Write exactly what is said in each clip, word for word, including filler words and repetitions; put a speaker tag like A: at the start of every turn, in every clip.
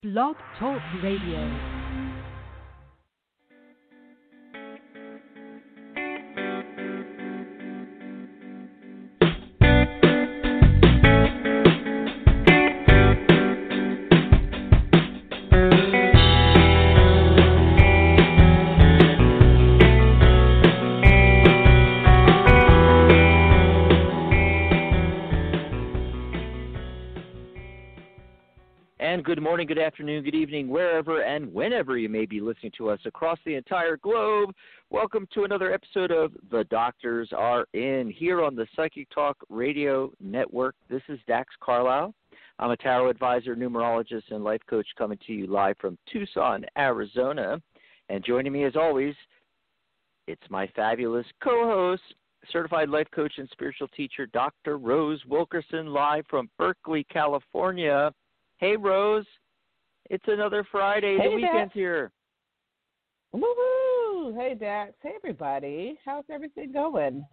A: Blog Talk Radio.
B: Good morning, good afternoon, good evening, wherever and whenever you may be listening to us across the entire globe. Welcome to another episode of The Doctors Are In here on the Psychic Talk Radio Network. This is Dax Carlisle. I'm a tarot advisor, numerologist, and life coach coming to you live from Tucson, Arizona. And joining me as always, it's my fabulous co-host, certified life coach and spiritual teacher, Doctor Rose Wilkerson, live from Berkeley, California. Hey, Rose, it's another Friday.
C: Hey,
B: the weekend's
C: Dax.
B: here.
C: Woo-hoo! Hey, Dax. Hey, everybody. How's everything going?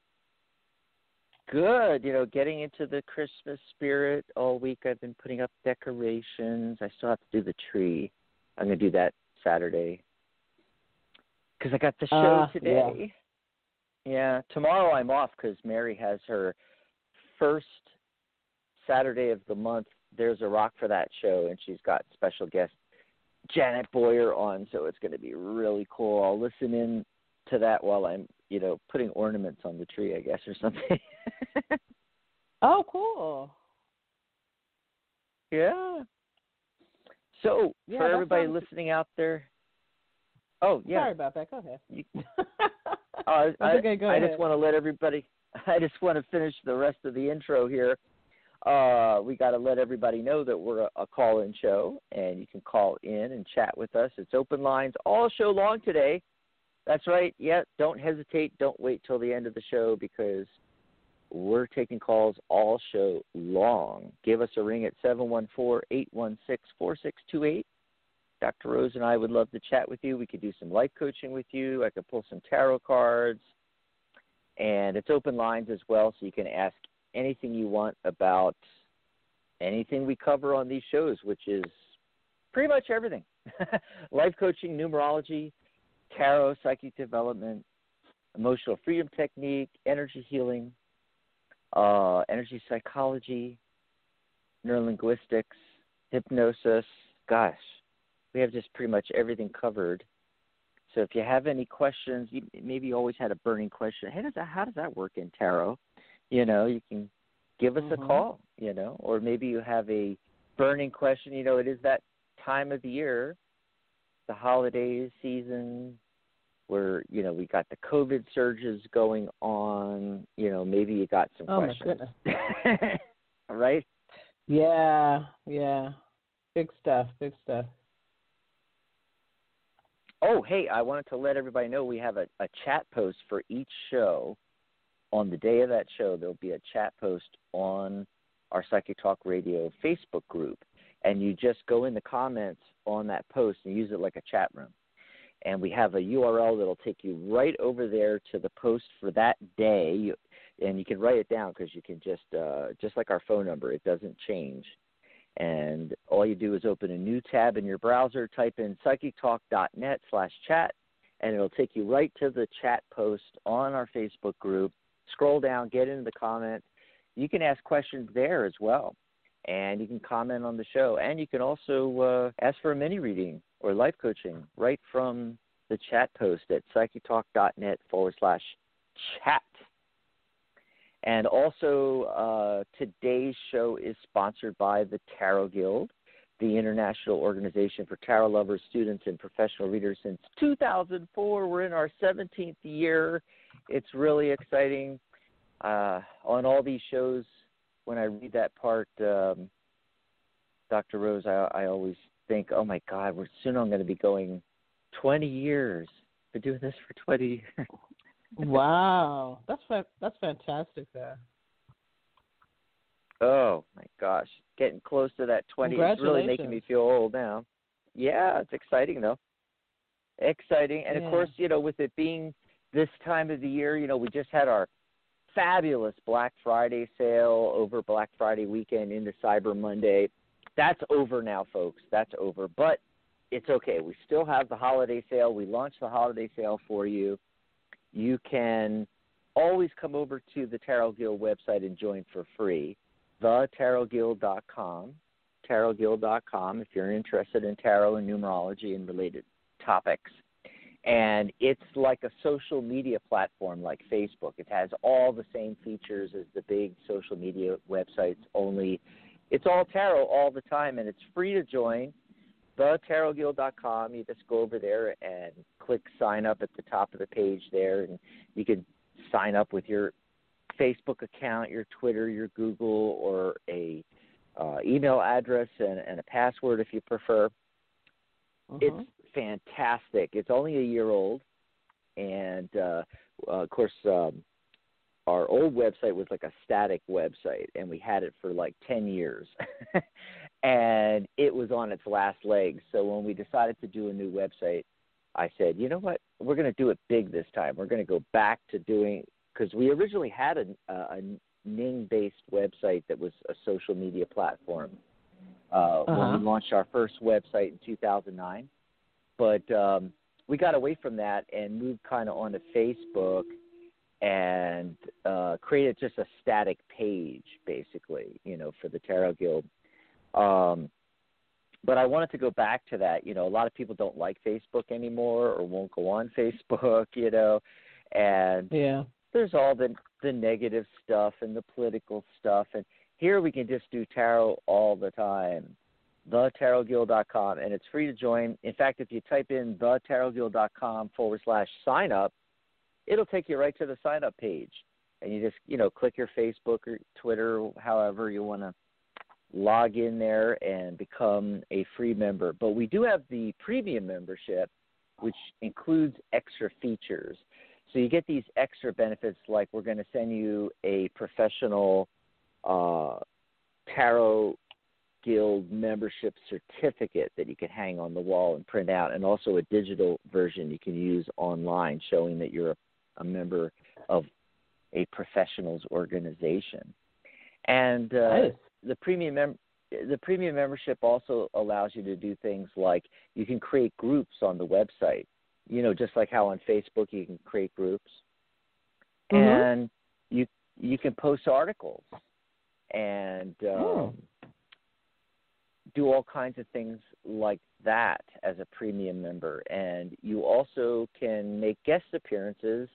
B: Good. You know, getting into the Christmas spirit all week. I've been putting up decorations. I still have to do the tree. I'm going to do that Saturday because I got the show
C: uh,
B: today. Yeah. yeah. Tomorrow I'm off because Mary has her first Saturday of the month. There's a Rock for That show, and she's got special guest Janet Boyer on, so it's going to be really cool. I'll listen in to that while I'm, you know, putting ornaments on the tree, I guess, or something.
C: Oh, cool.
B: Yeah. So,
C: Yeah,
B: for
C: that
B: everybody
C: sounds...
B: listening out there, oh, yeah.
C: Sorry about that. Go ahead.
B: You... uh, I,
C: okay, go
B: I
C: ahead.
B: just want to let everybody, I just want to finish the rest of the intro here. Uh, we got to let everybody know that we're a, a call-in show, and you can call in and chat with us. It's open lines all show long today. That's right. Yeah, don't hesitate. Don't wait till the end of the show because we're taking calls all show long. Give us a ring at seven one four, eight one six, four six two eight. Doctor Rose and I would love to chat with you. We could do some life coaching with you. I could pull some tarot cards. And it's open lines as well, so you can ask anything you want about anything we cover on these shows, which is pretty much everything. Life coaching, numerology, tarot, psychic development, emotional freedom technique, energy healing, uh, energy psychology, neurolinguistics, hypnosis. Gosh, we have just pretty much everything covered. So if you have any questions, you maybe you always had a burning question. Hey, does that, how does that work in tarot? You know, you can give us
C: mm-hmm.
B: a call, you know, or maybe you have a burning question. You know, it is that time of the year, the holiday season, where, you know, we got the COVID surges going on. You know, maybe you got some
C: oh,
B: questions.
C: My goodness.
B: Right?
C: Yeah, yeah. Big stuff, big stuff.
B: Oh, hey, I wanted to let everybody know we have a, a chat post for each show. On the day of that show, there'll be a chat post on our Psychic Talk Radio Facebook group, and you just go in the comments on that post and use it like a chat room. And we have a U R L that'll take you right over there to the post for that day, and you can write it down because you can just, uh, just like our phone number, it doesn't change. And all you do is open a new tab in your browser, type in psychictalk.net slash chat, and it'll take you right to the chat post on our Facebook group. Scroll down, get into the comments. You can ask questions there as well, and you can comment on the show. And you can also uh, ask for a mini reading or life coaching right from the chat post at psychictalk.net forward slash chat. And also, uh, today's show is sponsored by the Tarot Guild, the international organization for tarot lovers, students, and professional readers since two thousand four. We're in our seventeenth year. It's really exciting. Uh, on all these shows, when I read that part, um, Doctor Rose, I, I always think, oh, my God, we're soon I'm going to be going twenty years. Been doing this for twenty years.
C: Wow. That's fa- that's fantastic, there.
B: Oh, my gosh. Getting close to that twenty. It's really making me feel old now. Yeah, it's exciting, though. Exciting. And,
C: yeah.
B: of course, you know, with it being this time of the year, you know, we just had our fabulous Black Friday sale over Black Friday weekend into Cyber Monday. that's over now, folks. That's over. But it's okay. We still have the holiday sale. We launched the holiday sale for you. You can always come over to the Tarot Guild website and join for free, the tarot guild dot com, tarot guild dot com, if you're interested in tarot and numerology and related topics. And it's like a social media platform like Facebook. It has all the same features as the big social media websites, only it's all tarot all the time, and it's free to join, the tarot guild dot com. You just go over there and click sign up at the top of the page there, and you can sign up with your Facebook account, your Twitter, your Google, or a uh, email address and, and a password if you prefer. Uh-huh. It's fantastic. It's only a year old, and uh, uh, of course, um, our old website was like a static website, and we had it for like ten years, and it was on its last legs. So when we decided to do a new website, I said, you know what, we're going to do it big this time. We're going to go back to doing, because we originally had a, a Ning-based website that was a social media platform uh, uh-huh. when we launched our first website in two thousand nine. But um, we got away from that and moved kind of onto Facebook and uh, created just a static page, basically, you know, for the Tarot Guild. Um, but I wanted to go back to that. You know, a lot of people don't like Facebook anymore or won't go on Facebook, you know, and
C: yeah.
B: there's all the, the negative stuff and the political stuff. And here we can just do tarot all the time. the tarot guild dot com, and it's free to join. In fact, if you type in the tarot guild dot com forward slash sign up, it'll take you right to the sign up page. And you just, you know, click your Facebook or Twitter, however you want to log in there and become a free member. But we do have the premium membership, which includes extra features. So you get these extra benefits, like we're going to send you a professional uh, tarot Guild membership certificate that you can hang on the wall and print out, and also a digital version you can use online showing that you're a, a member of a professionals organization. And uh, nice. the premium mem- the premium membership also allows you to do things like you can create groups on the website, you know, just like how on Facebook you can create groups. Mm-hmm. And you you can post articles and um, oh. do all kinds of things like that as a premium member. And you also can make guest appearances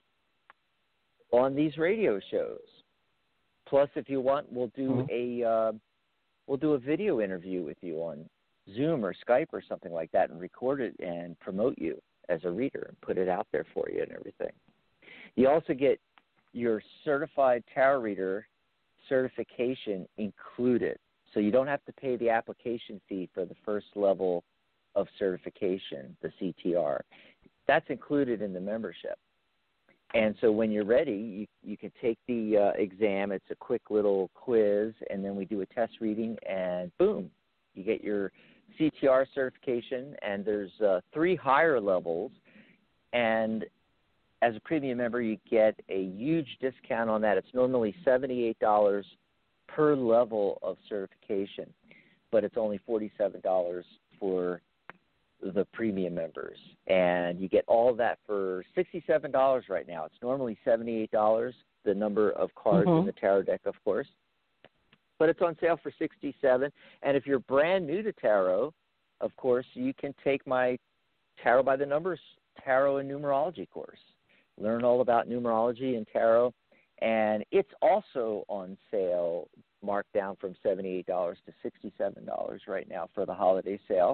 B: on these radio shows. Plus, if you want, we'll do mm-hmm. a uh, we'll do a video interview with you on Zoom or Skype or something like that, and record it and promote you as a reader and put it out there for you and everything. You also get your certified tarot reader certification included. So you don't have to pay the application fee for the first level of certification, the C T R. That's included in the membership. And so when you're ready, you, you can take the uh, exam. It's a quick little quiz, and then we do a test reading, and boom, you get your C T R certification. And there's uh, three higher levels, and as a premium member, you get a huge discount on that. It's normally seventy-eight dollars per level of certification, but it's only forty-seven dollars for the premium members. And you get all of that for sixty-seven dollars right now. It's normally seventy-eight dollars, the number of cards mm-hmm. in the tarot deck, of course. But it's on sale for sixty-seven dollars. And if you're brand new to tarot, of course, you can take my Tarot by the Numbers Tarot and Numerology course. Learn all about numerology and tarot. And it's also on sale, marked down from seventy-eight dollars to sixty-seven dollars right now for the holiday sale.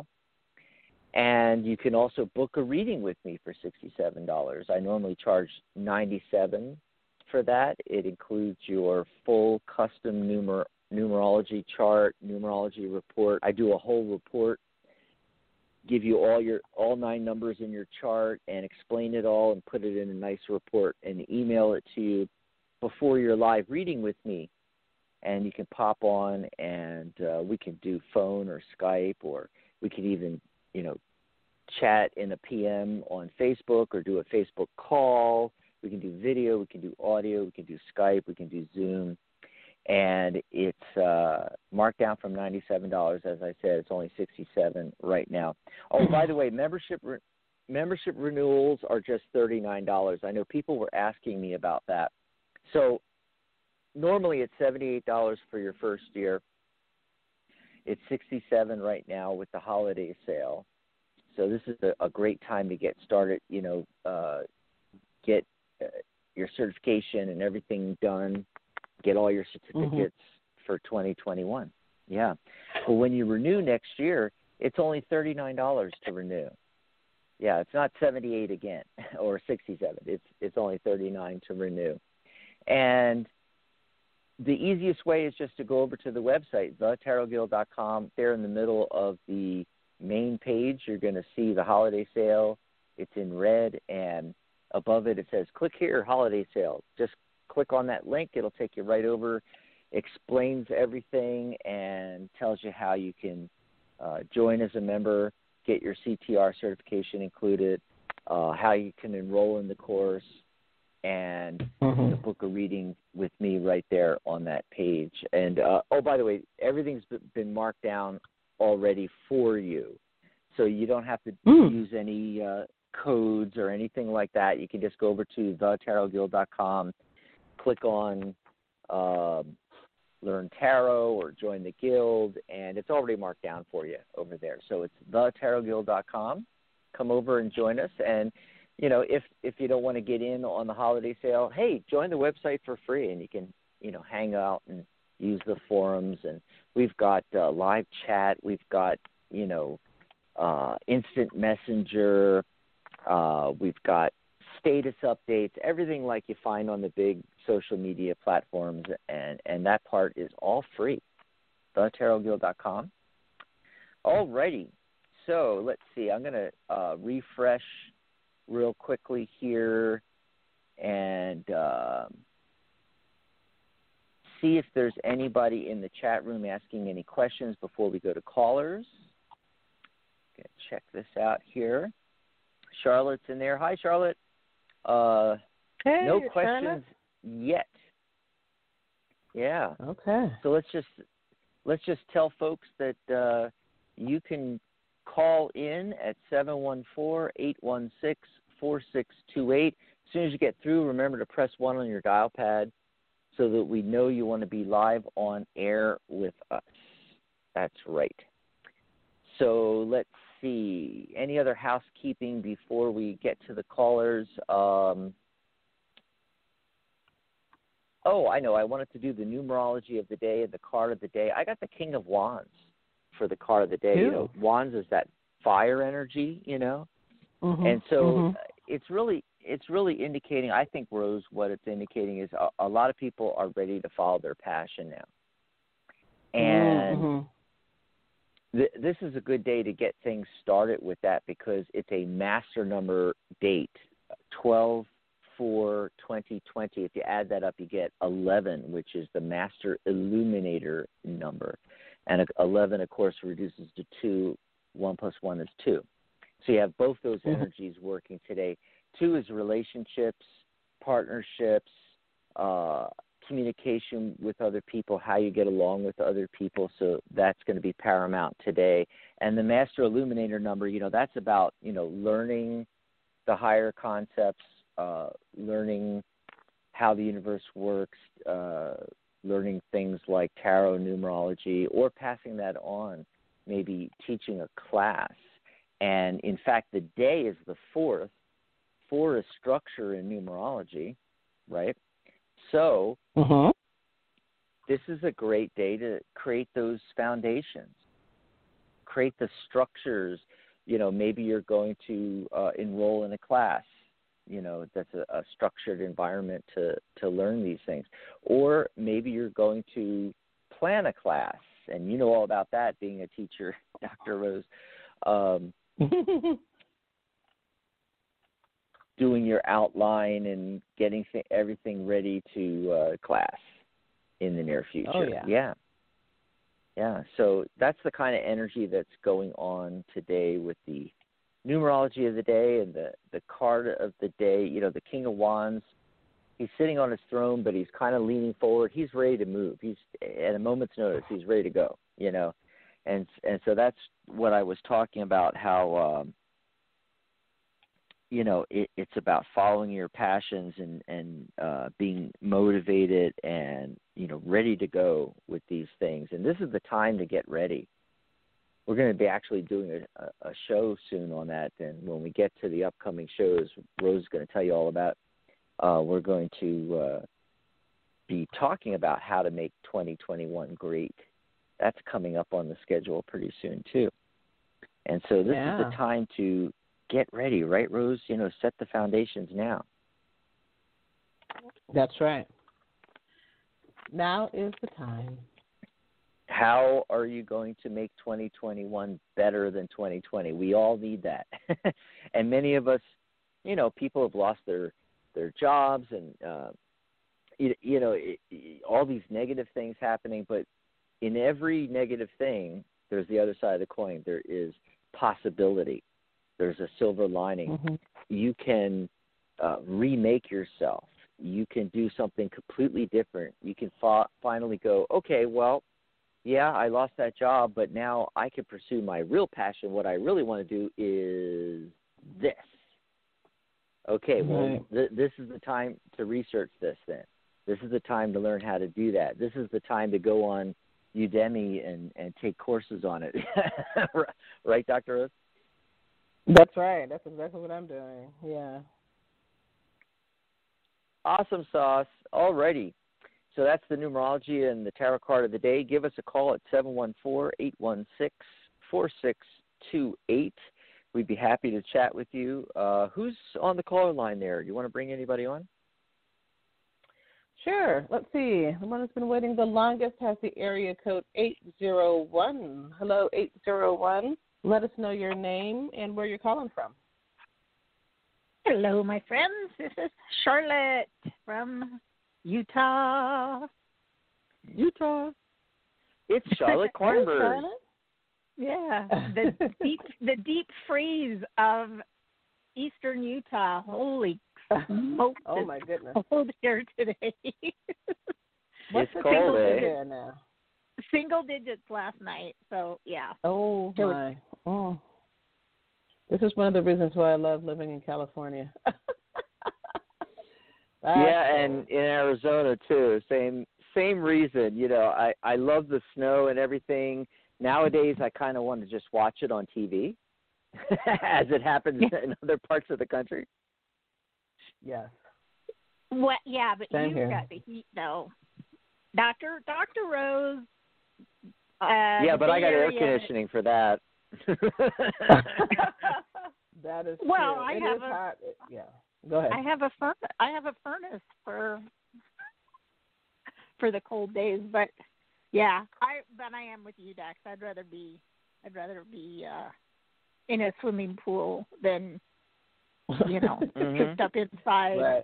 B: And you can also book a reading with me for sixty-seven dollars. I normally charge ninety-seven dollars for that. It includes your full custom numer- numerology chart, numerology report. I do a whole report, give you all your all nine numbers in your chart and explain it all and put it in a nice report and email it to you before your live reading with me. And you can pop on and uh, we can do phone or Skype, or we can even, you know, chat in a P M on Facebook or do a Facebook call. We can do video, we can do audio, we can do Skype, we can do Zoom. and it's uh, marked down from ninety-seven dollars. As I said, it's only sixty-seven dollars right now. Oh, by the way, membership re- membership renewals are just thirty-nine dollars. I know people were asking me about that. So normally it's seventy-eight dollars for your first year. It's sixty-seven dollars right now with the holiday sale. So this is a, a great time to get started, you know, uh, get uh, your certification and everything done, get all your certificates mm-hmm. for twenty twenty-one. Yeah. But when you renew next year, it's only thirty-nine dollars to renew. Yeah, it's not seventy-eight again or sixty-seven. It's it's only thirty-nine to renew. And the easiest way is just to go over to the website, the tarot guild dot com. There in the middle of the main page, you're going to see the holiday sale. It's in red, and above it, it says, click here, holiday sale. Just click on that link. It'll take you right over, explains everything, and tells you how you can uh, join as a member, get your C T R certification included, uh, how you can enroll in the course, and mm-hmm. book a reading with me right there on that page. And, uh, oh, by the way, everything's been marked down already for you. So you don't have to mm. use any uh, codes or anything like that. You can just go over to the tarot guild dot com, click on uh, Learn Tarot or Join the Guild, and it's already marked down for you over there. So it's the tarot guild dot com. Come over and join us. And, you know, if, if you don't want to get in on the holiday sale, hey, join the website for free, and you can, you know, hang out and use the forums. And we've got uh, live chat. We've got, you know, uh, instant messenger. Uh, we've got status updates, everything like you find on the big social media platforms, and, and that part is all free, the tarot guild dot com. All righty. So let's see. I'm going to uh, refresh real quickly here and uh, see if there's anybody in the chat room asking any questions before we go to callers. Gonna check this out here. Charlotte's in there. Hi, Charlotte. Uh,
C: hey,
B: no questions
C: Charlotte.
B: yet. Yeah.
C: Okay.
B: So let's just let's just tell folks that uh, you can call in at seven one four, eight one six, four six two eight. As soon as you get through, remember to press one on your dial pad so that we know you want to be live on air with us. That's right. So let's see. Any other housekeeping before we get to the callers? Um, oh, I know. I wanted to do the numerology of the day and the card of the day. I got the King of Wands for the card of the day.
C: Ew.
B: You know, Wands is that fire energy, you know.
C: Mm-hmm.
B: And so
C: mm-hmm.
B: it's really it's really indicating, I think, Rose, what it's indicating is a, a lot of people are ready to follow their passion now. And
C: mm-hmm.
B: th- this is a good day to get things started with that because it's a master number date, twelve four twenty twenty. If you add that up, you get eleven, which is the master illuminator number. And eleven, of course, reduces to two. one plus one is two. So you have both those energies working today. Two is relationships, partnerships, uh, communication with other people, how you get along with other people. So that's going to be paramount today. And the Master Illuminator number, you know, that's about, you know, learning the higher concepts, uh, learning how the universe works, uh, learning things like tarot, numerology, or passing that on, maybe teaching a class. And, in fact, the day is the fourth. Four is structure in numerology, right? So
C: uh-huh.
B: this is a great day to create those foundations, create the structures. You know, maybe you're going to uh, enroll in a class, you know, that's a, a structured environment to, to learn these things. Or maybe you're going to plan a class, and you know all about that being a teacher, Doctor Rose. Um, doing your outline and getting th- everything ready to uh, class in the near future.
C: Oh, yeah.
B: Yeah. Yeah. So that's the kind of energy that's going on today with the numerology of the day and the, the card of the day. You know, the King of Wands he's sitting on his throne, but he's kind of leaning forward. He's ready to move. He's at a moment's notice. He's ready to go. You know, and and so that's what I was talking about. How um, you know it, it's about following your passions and and uh, being motivated and you know ready to go with these things. And this is the time to get ready. We're going to be actually doing a, a show soon on that. And when we get to the upcoming shows, Rose is going to tell you all about. Uh, we're going to uh, be talking about how to make twenty twenty-one great. That's coming up on the schedule pretty soon too. And so this
C: yeah.
B: is the time to get ready, right, Rose? You know, set the foundations now.
C: That's right. Now is the time.
B: How are you going to make twenty twenty-one better than twenty twenty? We all need that. And many of us, you know, people have lost their, their jobs and, uh, you, you know, it, it, all these negative things happening. But in every negative thing, there's the other side of the coin. There is possibility. There's a silver lining.
C: Mm-hmm.
B: You can uh, remake yourself. You can do something completely different. You can fa- finally go, okay, well, yeah, I lost that job, but now I can pursue my real passion. What I really want to do is this. Okay, well,
C: Right.
B: th- this is the time to research this then. This is the time to learn how to do that. This is the time to go on Udemy and, and take courses on it. Right, Doctor Rose?
C: That's right. That's exactly what I'm doing. Yeah.
B: Awesome sauce. All righty. So that's the numerology and the tarot card of the day. Give us a call at seven one four, eight one six, four six two eight. We'd be happy to chat with you. Uh, who's on the caller line there? Do you want to bring anybody on?
C: Sure. Let's see. The one that's been waiting the longest has the area code eight zero one. Hello, eight zero one. Let us know your name and where you're calling from.
D: Hello, my friends. This is Charlotte from Utah.
B: Utah. It's Charlotte
C: Hey,
B: Kornberg.
C: Charlotte.
D: Yeah, the deep the deep freeze of eastern Utah. Holy smokes!
C: Oh my goodness.
D: It's cold here today.
C: What's
B: It's
C: the
B: cold,
C: temperature
B: eh?
C: there now?
D: Single digits last night. So yeah.
C: Oh
D: It was-
C: my. Oh. This is one of the reasons why I love living in California.
B: Yeah, and in Arizona too. Same same reason. You know, I, I love the snow and everything. Nowadays, I kind of want to just watch it on T V, as it happens in other parts of the country.
C: Yes.
D: What? Yeah, but
C: Same
D: you've
C: here.
D: got the heat though. Doctor Doctor Rose. Uh,
B: Yeah,
D: the
B: but I
D: Bay
B: got air
D: Area-
B: conditioning for that.
C: That is
D: Well,
C: true.
D: I
C: It
D: have
C: is
D: a-
C: hot. It- yeah. Go ahead.
D: I have a furnace. I have a furnace for for the cold days, but yeah, I but I am with you, Dax. I'd rather be I'd rather be uh, in a swimming pool than you know
B: Mhm.
D: cooped up inside.
C: Right.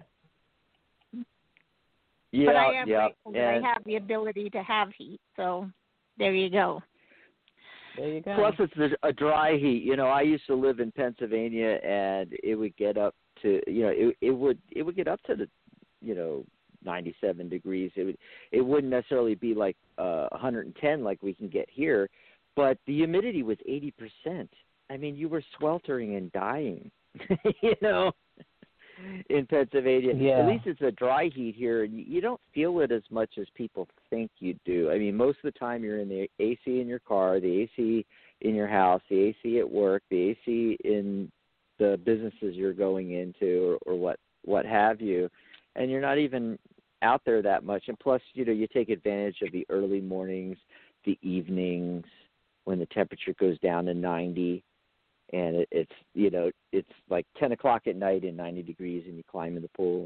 B: Yeah,
D: But I am
B: yeah.
D: grateful that
B: And
D: I have the ability to have heat. So there you go.
C: There you go.
B: plus, it's a, a dry heat. You know, I used to live in Pennsylvania, and it would get up to you know it it would it would get up to the you know ninety-seven degrees. It would it wouldn't necessarily be like uh, one hundred ten like we can get here, but the humidity was eighty percent. I mean, you were sweltering and dying. You know. In Pennsylvania,
C: Yeah.
B: at least it's a dry heat here, and you, you don't feel it as much as people think you do. I mean, most of the time you're in the A C in your car, the A C in your house, the A C at work, the A C in the businesses you're going into, or, or what what have you, and you're not even out there that much. And plus, you know, you take advantage of the early mornings, the evenings, when the temperature goes down to ninety. And it, it's, you know, it's like ten o'clock at night and ninety degrees, and you climb in the pool.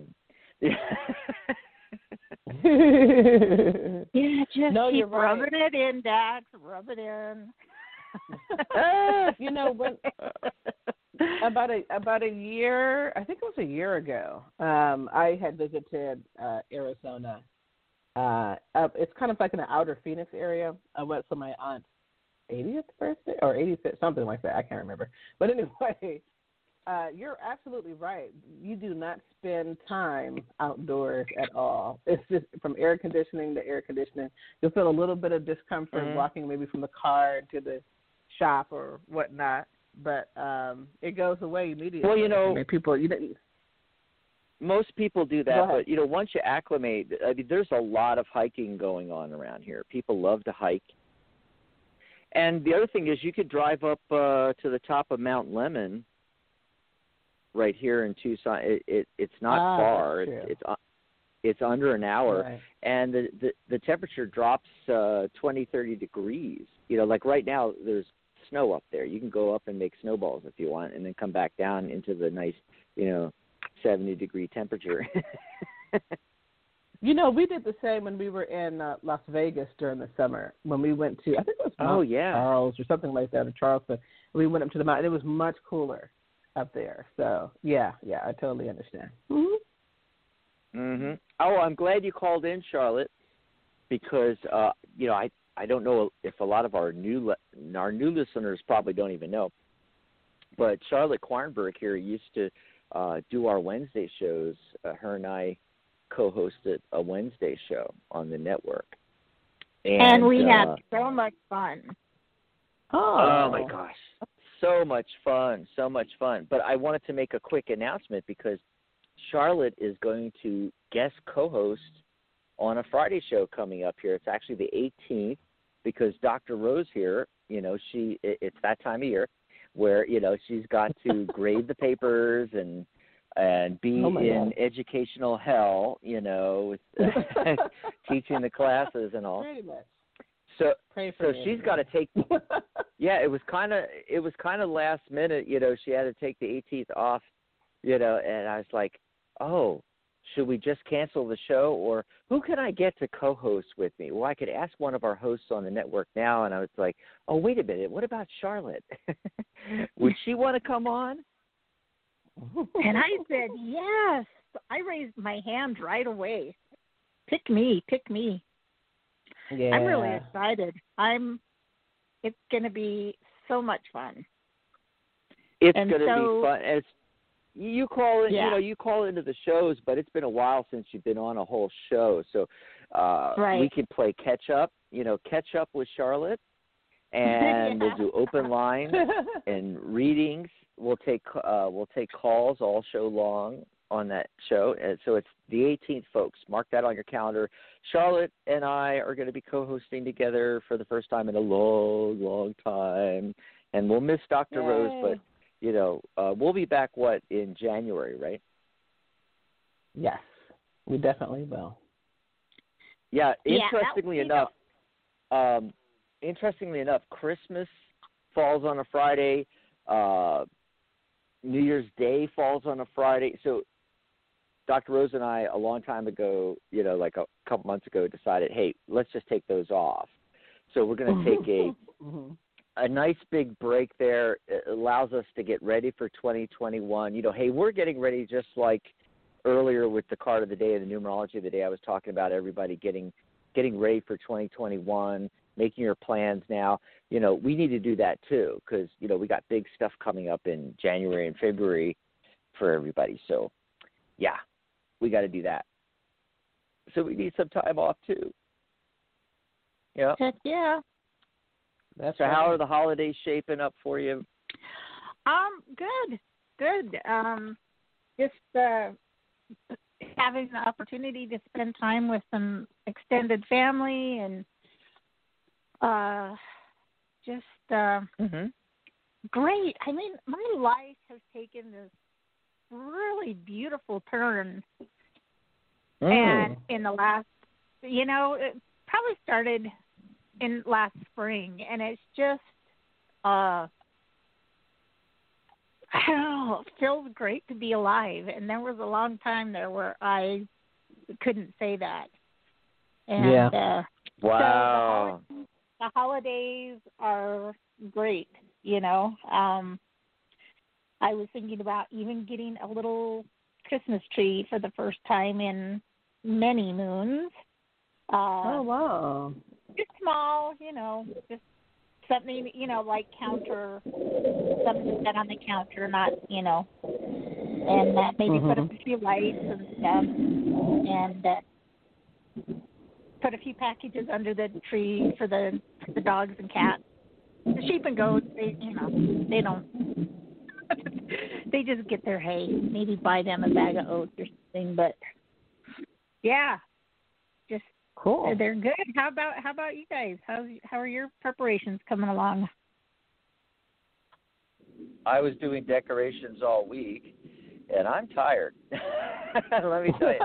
D: Yeah, just
C: No,
D: keep
C: you're right.
D: rubbing it in, Dax. Rub it in.
C: You know, when about a about a year, I think it was a year ago, um, I had visited uh, Arizona. Uh, up, it's kind of like in the outer Phoenix area. I went for my aunt's eightieth birthday or eighty-fifth, something like that. I can't remember. But anyway, uh, you're absolutely right. You do not spend time outdoors at all. It's just from air conditioning to air conditioning. You'll feel a little bit of discomfort
B: mm-hmm.
C: walking maybe from the car to the shop or whatnot, but um, it goes away immediately.
B: Well, you know,
C: I mean, people, you know,
B: most people do that, but, you know, once you acclimate, I mean, there's a lot of hiking going on around here. People love to hike. And the other thing is you could drive up uh, to the top of Mount Lemmon right here in Tucson. It, it It's not
C: ah,
B: far. It's, it's it's under an hour.
C: Right.
B: And the, the, the temperature drops uh, twenty, thirty degrees. You know, like right now there's snow up there. You can go up and make snowballs if you want and then come back down into the nice, you know, seventy degree temperature.
C: You know, we did the same when we were in uh, Las Vegas during the summer. When we went to, I think it was Mount
B: oh, yeah.
C: Charles or something like that, or Charleston. We went up to the mountain. It was much cooler up there. So, yeah, yeah, I totally understand. Mm-hmm.
B: Mm-hmm. Oh, I'm glad you called in, Charlotte, because, uh, you know, I, I don't know if a lot of our new le- our new listeners probably don't even know, but Charlotte Quarnberg here used to uh, do our Wednesday shows. Uh, her and I co-hosted a Wednesday show on the network. And,
D: and we
B: uh,
D: had so much fun.
C: Oh.
B: oh, my gosh. So much fun, so much fun. But I wanted to make a quick announcement because Charlotte is going to guest co-host on a Friday show coming up here. It's actually the eighteenth because Doctor Rose here, you know, she it, it's that time of year where, you know, she's got to grade the papers and and be
C: oh
B: in
C: God.
B: educational hell, you know, with teaching the classes and all.
C: Pretty much.
B: So,
C: Pray for
B: so
C: me.
B: she's got to take. Yeah, it was kind of it was kind of last minute. You know, she had to take the eighteenth off. You know, and I was like, oh, should we just cancel the show, or who can I get to co-host with me? Well, I could ask one of our hosts on the network now, and I was like, oh, wait a minute, what about Charlotte? Would she want to come on?
D: And I said, yes. I raised my hand right away. Pick me, pick me.
C: Yeah.
D: I'm really excited. I'm. It's going to be so much fun.
B: It's
D: And
B: going to
D: so-
B: be fun. And it's, you call it,
D: Yeah.
B: you know, you call into the shows, but it's been a while since you've been on a whole show, so uh,
D: Right.
B: we can play catch up. You know, catch up with Charlotte, and
D: Yeah.
B: we'll do open line and readings. We'll take uh, we'll take calls all show long on that show. And so it's the eighteenth, folks. Mark that on your calendar. Charlotte and I are going to be co-hosting together for the first time in a long, long time, and we'll miss Doctor
C: Yay.
B: Rose, but you know, uh, we'll be back what in January, right?
C: Yes, we definitely will.
B: Yeah.
D: Yeah, that
B: Interestingly
D: would be
B: enough, um, interestingly enough, Christmas falls on a Friday. Uh, New Year's Day falls on a Friday. So Doctor Rose and I, a long time ago, you know, like a couple months ago, decided, hey, let's just take those off. So we're going to take a
C: mm-hmm.
B: a nice big break there. It allows us to get ready for twenty twenty-one. You know, hey, we're getting ready just like earlier with the card of the day and the numerology of the day. I was talking about everybody getting getting ready for twenty twenty-one, making your plans now. You know, we need to do that too because, you know, we got big stuff coming up in January and February for everybody. So, yeah, we got to do that. So we need some time off too. Yeah.
D: Heck yeah.
C: That's
B: So
C: right.
B: how are the holidays shaping up for you?
D: Um, good, good. Um, just uh, having the opportunity to spend time with some extended family and uh, just uh,
B: Mm-hmm.
D: great. I mean, my life has taken this really beautiful turn,
B: Mm.
D: and in the last, you know, it probably started in last spring, and it's just, uh, I don't know, it feels great to be alive. And there was a long time there where I couldn't say that. And
C: Yeah.
D: uh,
B: Wow.
D: so the, hol- the holidays are great, you know. Um, I was thinking about even getting a little Christmas tree for the first time in many moons. Uh,
C: Oh, wow.
D: Just small, you know, just something, you know, like counter, something set on the counter, not, you know, and uh, maybe
C: mm-hmm.
D: put up a few lights and stuff, and uh, put a few packages under the tree for the for the dogs and cats. The sheep and goats, they you know they don't. They just get their hay. Maybe buy them a bag of oats or something. But yeah, just
C: cool.
D: They're good. How about how about you guys? How how are your preparations coming along?
B: I was doing decorations all week, and I'm tired. Let me tell you.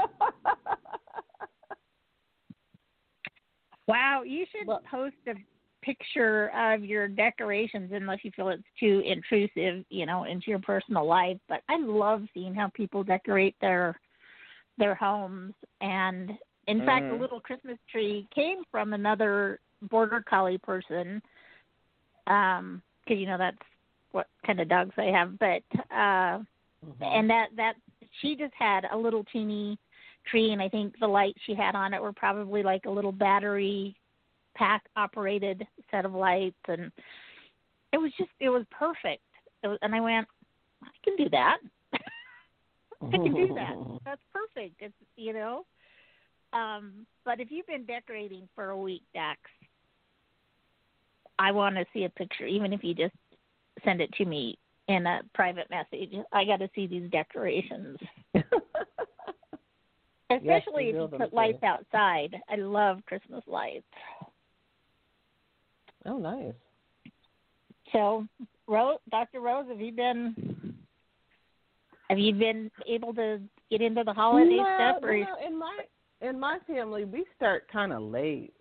D: Wow, you should
C: well,
D: post a picture of your decorations unless you feel it's too intrusive, you know, into your personal life. But I love seeing how people decorate their their homes. And in mm. fact, the little Christmas tree came from another border collie person. Um, because you know that's what kind of dogs I have. But uh, mm-hmm. and that that she just had a little teeny tree, and I think the lights she had on it were probably like a little battery pack operated set of lights, and it was just it was perfect. It was, and I went, I can do that. I can do that. That's perfect. It's you know. Um, but if you've been decorating for a week, Dax, I want to see a picture, even if you just send it to me in a private message. I got to see these decorations. Especially yes, if you put lights outside. I love Christmas lights.
C: Oh, nice.
D: So, Rose, Doctor Rose, have you been have you been able to get into the holiday
C: no,
D: stuff? Or
C: no, in my in my family, we start kind of late.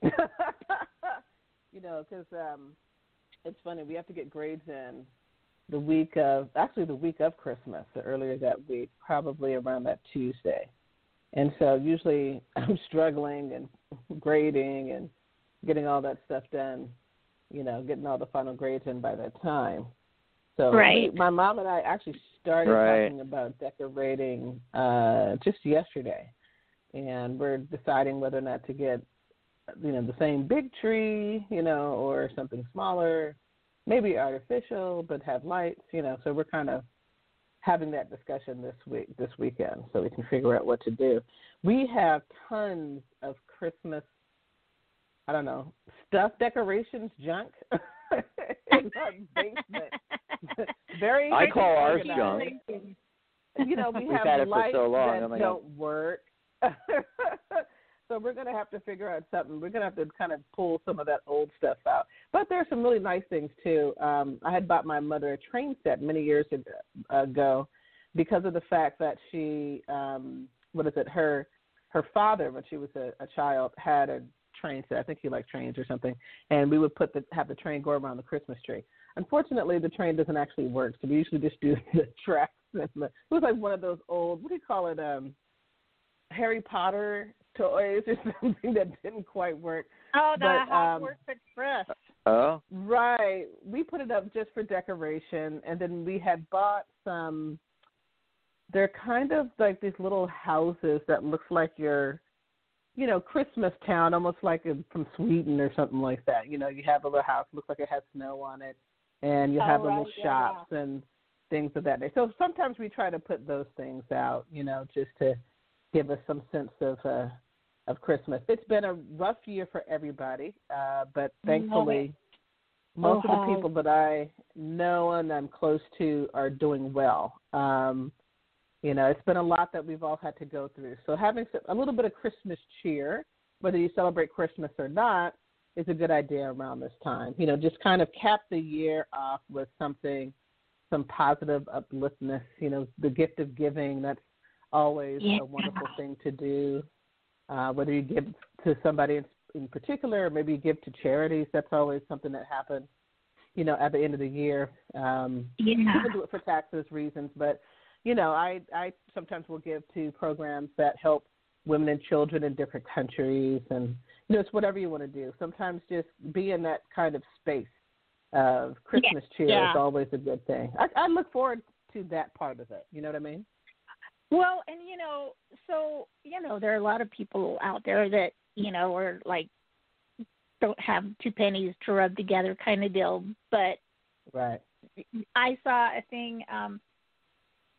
C: You know, because um, it's funny. We have to get grades in the week of actually the week of Christmas, or earlier that week, probably around that Tuesday. And so usually I'm struggling and grading and getting all that stuff done, you know, getting all the final grades in by that time. So
D: right.
C: we, my mom and I actually started
B: right.
C: talking about decorating uh, just yesterday. And we're deciding whether or not to get, you know, the same big tree, you know, or something smaller, maybe artificial, but have lights, you know. So we're kind of having that discussion this week, this weekend, so we can figure out what to do. We have tons of Christmas, I don't know, stuff, decorations, junk in our basement. Very.
B: I call ours
C: organized.
B: junk.
C: You know, we
B: We've
C: have
B: had it
C: lights
B: for so long.
C: that
B: oh my
C: don't
B: God.
C: work. So we're going to have to figure out something. We're going to have to kind of pull some of that old stuff out. But there's some really nice things, too. Um, I had bought my mother a train set many years ago because of the fact that she, um, what is it, her her father, when she was a, a child, had a train set. I think he liked trains or something. And we would put the have the train go around the Christmas tree. Unfortunately, the train doesn't actually work, so we usually just do the tracks. And the, it was like one of those old, what do you call it, um, Harry Potter toys or something that didn't quite work.
D: Oh, the
C: but, um,
D: Hogwarts Express.
B: Oh.
C: Right. We put it up just for decoration, and then we had bought some, they're kind of like these little houses that looks like your, you know, Christmas town, almost like a, from Sweden or something like that. You know, you have a little house, looks like it has snow on it, and you
D: oh,
C: have
D: right,
C: a little
D: yeah,
C: shops
D: yeah.
C: and things of that nature. So sometimes we try to put those things out, you know, just to give us some sense of uh, of Christmas. It's been a rough year for everybody, uh, but thankfully most
D: oh,
C: of the people that I know and I'm close to are doing well. Um, you know, it's been a lot that we've all had to go through. So having a little bit of Christmas cheer, whether you celebrate Christmas or not, is a good idea around this time. You know, just kind of cap the year off with something, some positive upliftness, you know, the gift of giving. That's always
D: yeah.
C: a wonderful thing to do. Uh, whether you give to somebody in, in particular, or maybe you give to charities, that's always something that happens, you know, at the end of the year. Um,
D: yeah.
C: People do it for taxes reasons, but, you know, I, I sometimes will give to programs that help women and children in different countries, and, you know, it's whatever you want to do. Sometimes just be in that kind of space of Christmas
D: yeah.
C: cheer
D: yeah.
C: is always a good thing. I, I look forward to that part of it. You know what I mean?
D: Well, and, you know, so, you know, there are a lot of people out there that, you know, are like, don't have two pennies to rub together kind of deal. But
C: right.
D: I saw a thing, um,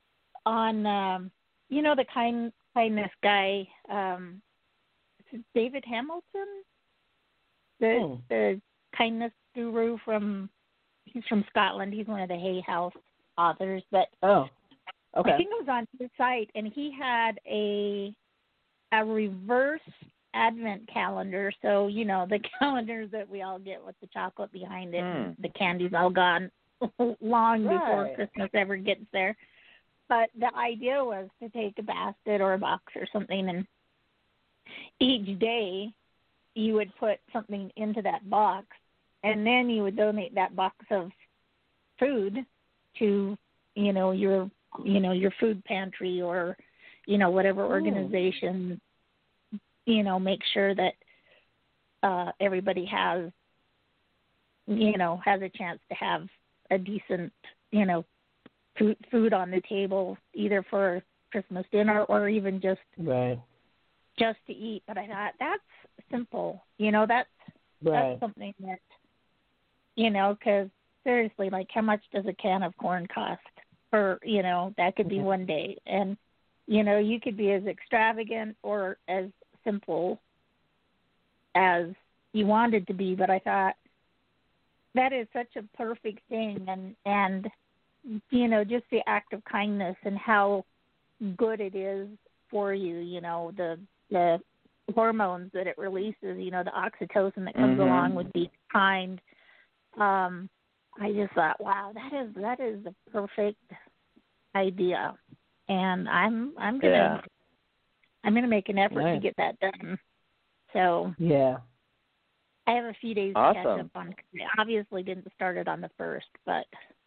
D: on um, you know the kind kindness guy, um, is it David Hamilton, the
C: Hmm.
D: the kindness guru from he's from Scotland. He's one of the Hay House authors, but
C: Oh, okay.
D: I think it was on his site, and he had a a reverse advent calendar. So you know the calendars that we all get with the chocolate behind it, and the candy's all gone long before
C: Right.
D: Christmas ever gets there. But the idea was to take a basket or a box or something, and each day you would put something into that box, and then you would donate that box of food to, you know, your, you know, your food pantry or, you know, whatever organization, you know, make sure that uh, everybody has, you know, has a chance to have a decent, you know, food food on the table, either for Christmas dinner or even just
C: Right.
D: just to eat. But I thought that's simple, you know, that's
C: Right.
D: that's something that, you know, because seriously, like how much does a can of corn cost? For, you know, that could be
C: Mhm.
D: one day, and you know, you could be as extravagant or as simple as you wanted to be. But I thought that is such a perfect thing, and and you know, just the act of kindness and how good it is for you, you know, the the hormones that it releases, you know, the oxytocin that comes
B: Mhm.
D: along with being kind. Um, I just thought, wow, that is that is the perfect idea, and I'm I'm gonna
B: Yeah.
D: I'm gonna make an effort to
C: Nice.
D: get that done. So
C: Yeah.
D: I have a few days to catch
B: Awesome.
D: up on. I obviously didn't start it on the first, but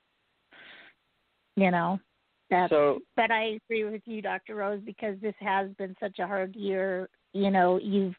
D: you know, that's.
B: So
D: But I agree with you, Doctor Rose, because this has been such a hard year. You know, you've,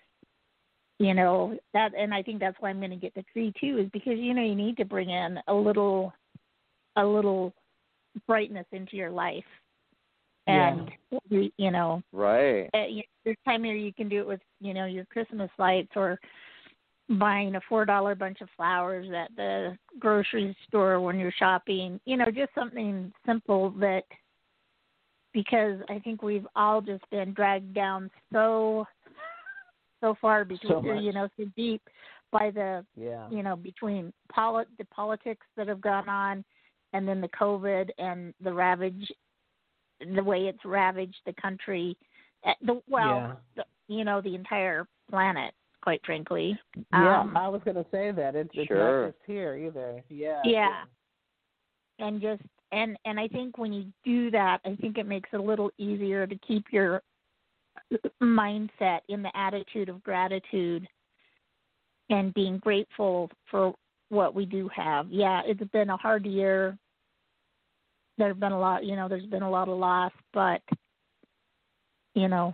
D: you know, that, and I think that's why I'm going to get the tree too, is because you know you need to bring in a little, a little brightness into your life, and you, you know,
B: right.
D: at you- this time of year you can do it with, you know, your Christmas lights or buying a four dollar bunch of flowers at the grocery store when you're shopping. You know, just something simple that, because I think we've all just been dragged down so so far between,
C: So much.
D: you know, so deep by the,
C: Yeah.
D: you know, between poli- the politics that have gone on, and then the COVID and the ravage, the way it's ravaged the country, uh, the well,
C: Yeah.
D: the, you know, the entire planet, quite frankly.
C: Yeah,
D: Um,
C: I was going to say that. It's, it's
B: Sure.
C: not just here either. Yeah.
D: Yeah. And just and and I think when you do that, I think it makes it a little easier to keep your mindset in the attitude of gratitude and being grateful for what we do have. Yeah, it's been a hard year. There's been a lot, you know, there's been a lot of loss, but you know,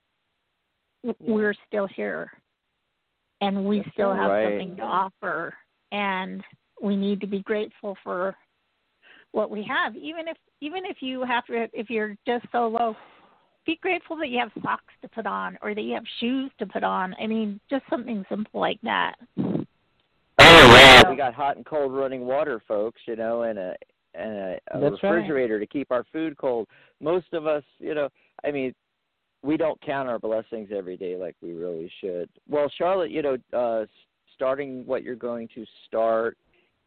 D: w
C: Yeah.
D: we're still here, and we
C: That's
D: still
C: right.
D: have
B: Right.
D: something to offer, and we need to be grateful for what we have. Even if even if you have to, if you're just so low, be grateful that you have socks to put on or that you have shoes to put on. I mean, just something simple like that.
B: Oh yeah, we got hot and cold running water, folks. You know, and a and a, a
C: That's right.
B: refrigerator to keep our food cold. Most of us, you know, I mean, we don't count our blessings every day like we really should. Well, Charlotte, you know, uh, starting what you're going to start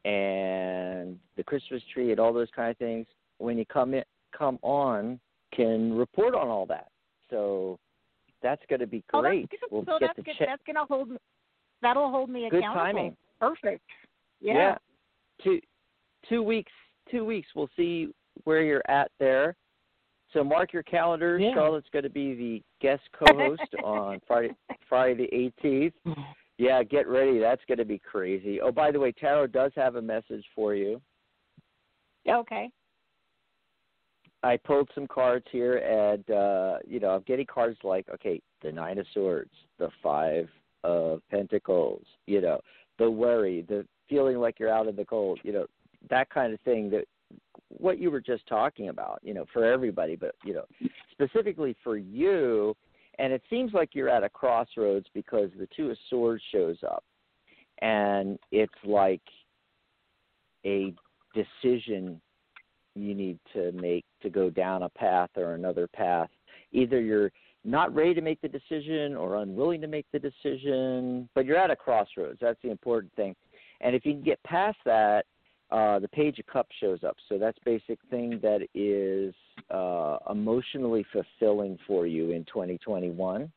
B: and the Christmas tree and all those kind of things, when you come in, come on, can report on all that. So that's going to be
D: Oh, that's
B: great.
D: good.
B: We'll
D: so
B: get
D: that's
B: to
D: good.
B: check.
D: That's gonna hold. That'll hold me
B: Good
D: accountable.
B: timing.
D: Perfect. Yeah.
B: Two two weeks. Two weeks. We'll see where you're at there. So mark your calendars.
C: Yeah.
B: Charlotte's going to be the guest co-host on Friday, Friday the eighteenth. Yeah, get ready. That's going to be crazy. Oh, by the way, Tarot does have a message for you.
D: Okay.
B: I pulled some cards here, and, uh, you know, I'm getting cards like, okay, the Nine of Swords, the Five of Pentacles, you know, the worry, the feeling like you're out in the cold, you know, that kind of thing, that what you were just talking about, you know, for everybody, but, you know, specifically for you. And it seems like you're at a crossroads because the Two of Swords shows up, and it's like a decision you need to make to go down a path or another path. Either you're not ready to make the decision or unwilling to make the decision, but you're at a crossroads. That's the important thing. And if you can get past that, uh, the Page of Cups shows up. So that's basic thing that is uh, emotionally fulfilling for you in twenty twenty-one.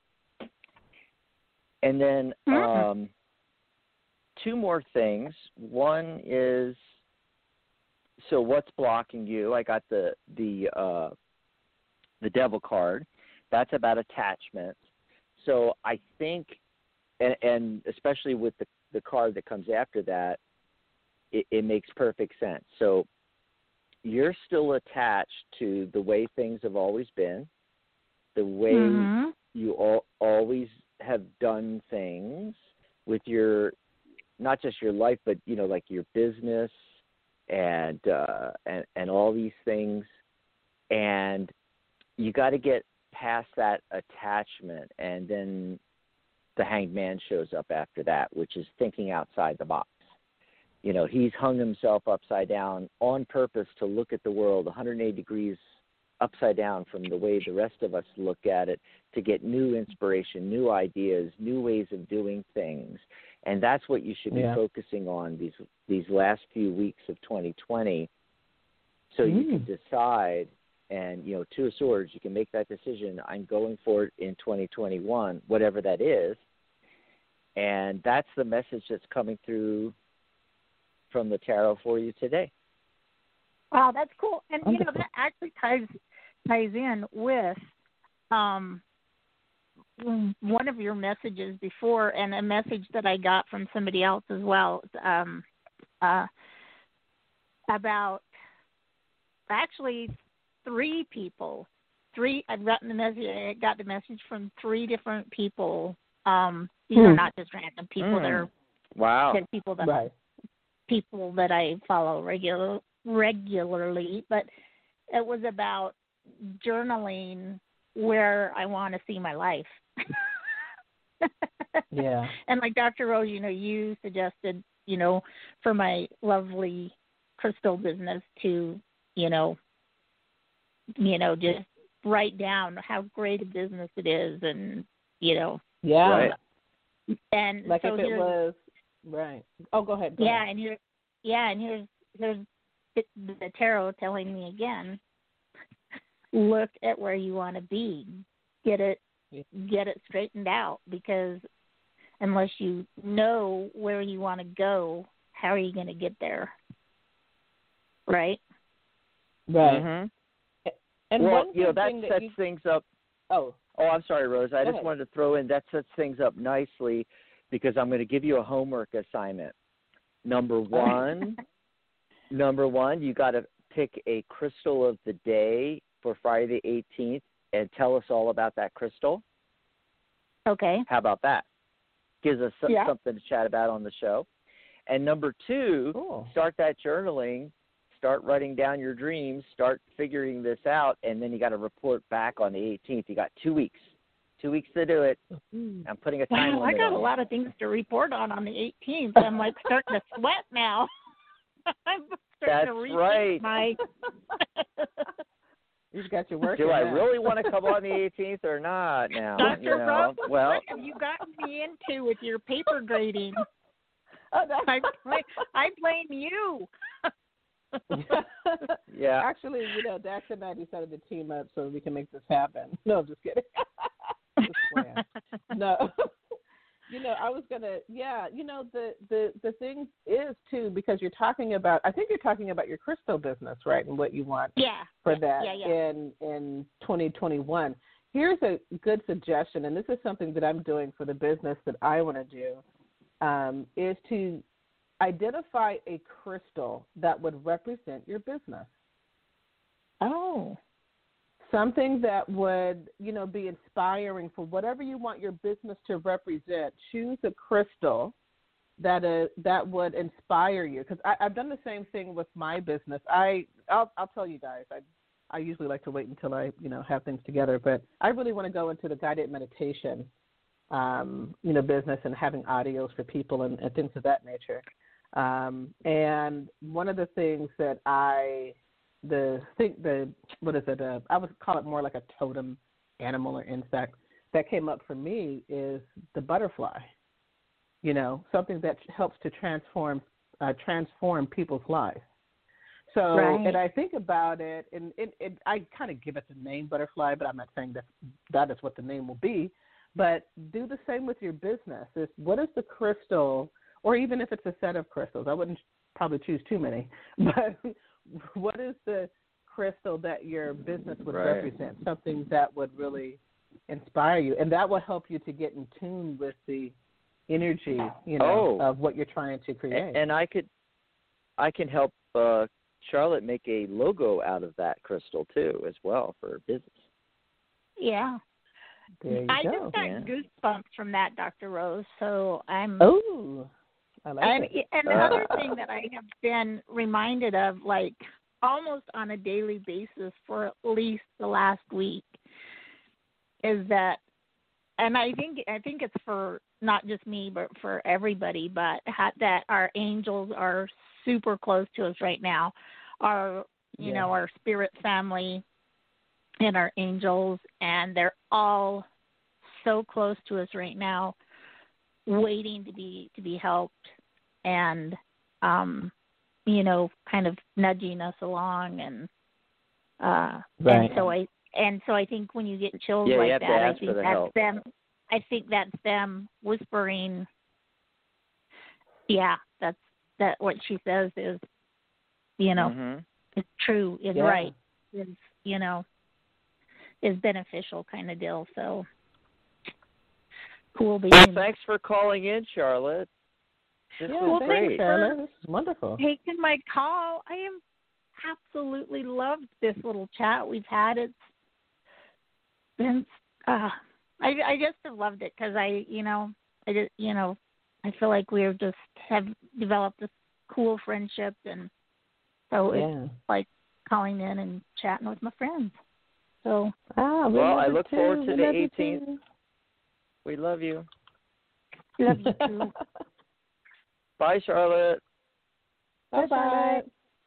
B: And then um, two more things. One is, so what's blocking you? I got the the uh, the Devil card. That's about attachment. So I think, and, and especially with the, the card that comes after that, it, it makes perfect sense. So you're still attached to the way things have always been, the way mm-hmm. you all, always have done things with your, not just your life, but, you know, like your business and uh, and, and all these things. And you got to get past that attachment, and then the Hanged Man shows up after that, which is thinking outside the box. You know, he's hung himself upside down on purpose to look at the world one hundred eighty degrees upside down from the way the rest of us look at it, to get new inspiration, new ideas, new ways of doing things. And that's what you should be yeah. focusing on these these last few weeks of twenty twenty, so mm. you can decide. And, you know, Two of Swords, you can make that decision. I'm going for it in twenty twenty-one, whatever that is. And that's the message that's coming through from the tarot for you today.
D: Wow, that's cool. And, you know, that actually ties ties in with um, one of your messages before, and a message that I got from somebody else as well, um, uh, about actually three people, three, I've gotten the message, I got the message from three different people. Um, these mm. are not just random people. Mm. They're
B: wow.
D: people that,
C: right.
D: people that I follow regular, regularly, but it was about journaling where I want to see my life.
C: yeah.
D: And like Doctor Rose, you know, you suggested, you know, for my lovely crystal business to, you know, you know, just write down how great a business it is, and, you know.
C: Yeah.
B: Right.
D: And
C: like
D: so
C: if it was, right. Oh, go ahead. Go
D: yeah,
C: ahead.
D: and here, yeah, and here's, here's the tarot telling me again, look at where you want to be. Get it, yeah. get it straightened out, because unless you know where you want to go, how are you going to get there? Right?
C: Right.
B: Mm-hmm.
C: And
B: well,
C: one
B: you know, that
C: thing
B: sets
C: that you...
B: things up.
C: Oh.
B: Oh, I'm sorry, Rose. I
C: Go
B: just
C: ahead.
B: wanted to throw in that sets things up nicely, because I'm going to give you a homework assignment. Number one, number one, you got to pick a crystal of the day for Friday the eighteenth and tell us all about that crystal.
D: Okay.
B: How about that? Gives us some,
D: yeah.
B: something to chat about on the show. And number two,
C: cool.
B: start that journaling. Start writing down your dreams, start figuring this out, and then you got to report back on the eighteenth. You got two weeks. Two weeks to do it. I'm putting a time
D: wow,
B: limit
D: I got
B: on
D: a
B: it.
D: lot of things to report on on the eighteenth. I'm like starting to sweat now. I'm
B: That's
D: to
B: right.
D: My...
C: You've got your work.
B: Do I
C: now.
B: really want to come on the eighteenth or not now?
D: Doctor
B: You know?
D: Rose,
B: well,
D: what have you gotten me into with your paper grading?
C: Oh, no.
D: I, blame, I blame you.
B: yeah.
C: Actually, you know, Dax and I decided to team up so we can make this happen. No, I'm just kidding. just playing. No. You know, I was gonna, yeah. You know, the the the thing is too, because you're talking about. I think you're talking about your crystal business, right? And what you want,
D: yeah,
C: for
D: yeah,
C: that
D: yeah, yeah.
C: in in twenty twenty-one. Here's a good suggestion, and this is something that I'm doing for the business that I want to do, um, is to identify a crystal that would represent your business.
D: Oh.
C: Something that would, you know, be inspiring for whatever you want your business to represent. Choose a crystal that uh, that would inspire you. Because I've done the same thing with my business. I I'll, I'll tell you guys. I I usually like to wait until I you know have things together, but I really want to go into the guided meditation, um, you know, business and having audios for people and, and things of that nature. Um, and one of the things that I the think the what is it? Uh, I would call it more like a totem animal or insect that came up for me is the butterfly. You know, something that helps to transform uh, transform people's lives. So,
D: Right.
C: and I think about it, and it, it, I kind of give it the name butterfly, but I'm not saying that that is what the name will be. But do the same with your business. Is what is the crystal, or even if it's a set of crystals, I wouldn't probably choose too many, but what is the crystal that your business would
B: Right.
C: represent, something that would really inspire you, and that will help you to get in tune with the energy, you know,
B: Oh.
C: of what you're trying to create.
B: And, and I could, I can help uh, Charlotte make a logo out of that crystal too, as well for business.
D: Yeah.
C: There you
D: I
C: go.
D: just got
B: Yeah.
D: goosebumps from that, Doctor Rose. So I'm.
C: Oh, I like
D: I'm,
C: it.
D: and the other thing that I have been reminded of, like almost on a daily basis for at least the last week, is that, and I think I think it's for not just me, but for everybody, but ha- that our angels are super close to us right now. Our, you
C: Yeah.
D: know, our spirit family and our angels, and they're all so close to us right now, waiting to be to be helped, and um, you know, kind of nudging us along, and uh,
C: Right.
D: and so I and so I think when you get chills
B: Yeah, you
D: like
B: have to
D: that, I
B: ask for
D: think
B: the
D: that's
B: help.
D: them. I think that's them whispering. Yeah, that's that. What she says is, you know,
B: Mhm.
D: it's true, is
C: Yeah.
D: right, is you know, is beneficial kind of deal. So cool beans.
B: Well, thanks for calling in, Charlotte. This
C: Yeah,
B: was
C: thank
B: great.
C: you, Charlotte. This is wonderful.
D: Taking my call. I am absolutely loved this little chat we've had. It's been, uh, I, I just have loved it because I, you know, I just, you know, I feel like we've just have developed this cool friendship, and so it's
C: Yeah.
D: like calling in and chatting with my friends. So
C: Ah, we
B: Well,
C: love
B: I
C: you
B: look
C: too.
B: forward to
C: We
B: the
C: love you
B: eighteenth.
C: too.
B: We love you.
D: love you too.
B: Bye, Charlotte.
C: Bye bye.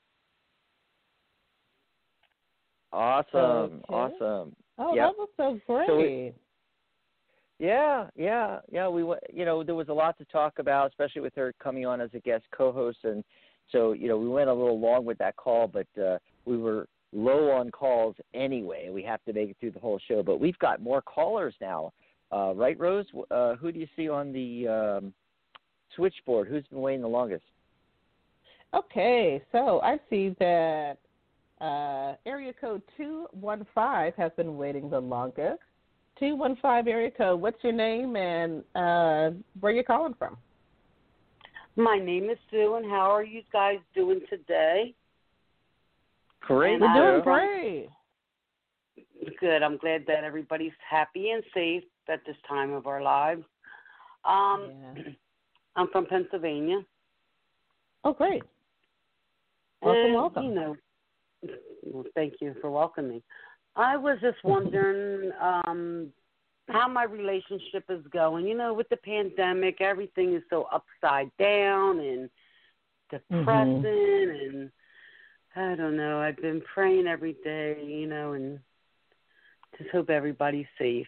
B: Awesome.
C: Okay.
B: Awesome.
C: Oh,
B: Yep.
C: that was so great.
B: So we- Yeah, yeah, yeah. We, wa- you know, there was a lot to talk about, especially with her coming on as a guest co-host, and so, you know, we went a little long with that call, but uh, we were low on calls anyway. We have to make it through the whole show, but we've got more callers now, uh, right, Rose? Uh, who do you see on the um, switchboard? Who's been waiting the longest?
C: Okay, so I see that uh, area code two one five has been waiting the longest. two one five area code, what's your name and uh, where you calling from?
E: My name is Sue, and how are you guys doing today?
B: Great,
E: And
C: We're
E: I'm
C: doing
B: Sue.
C: great.
E: Good. I'm glad that everybody's happy and safe at this time of our lives. Um,
C: Yeah.
E: I'm from Pennsylvania.
C: Oh, great. Welcome,
E: and,
C: welcome.
E: You know, well, thank you for welcoming. I was just wondering um, how my relationship is going. You know, with the pandemic, everything is so upside down and depressing,
C: Mm-hmm.
E: and I don't know. I've been praying every day, you know, and just hope everybody's safe.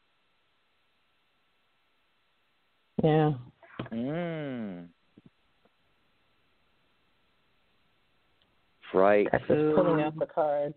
C: Yeah.
B: Mm. Right.
C: Just pulling out the cards.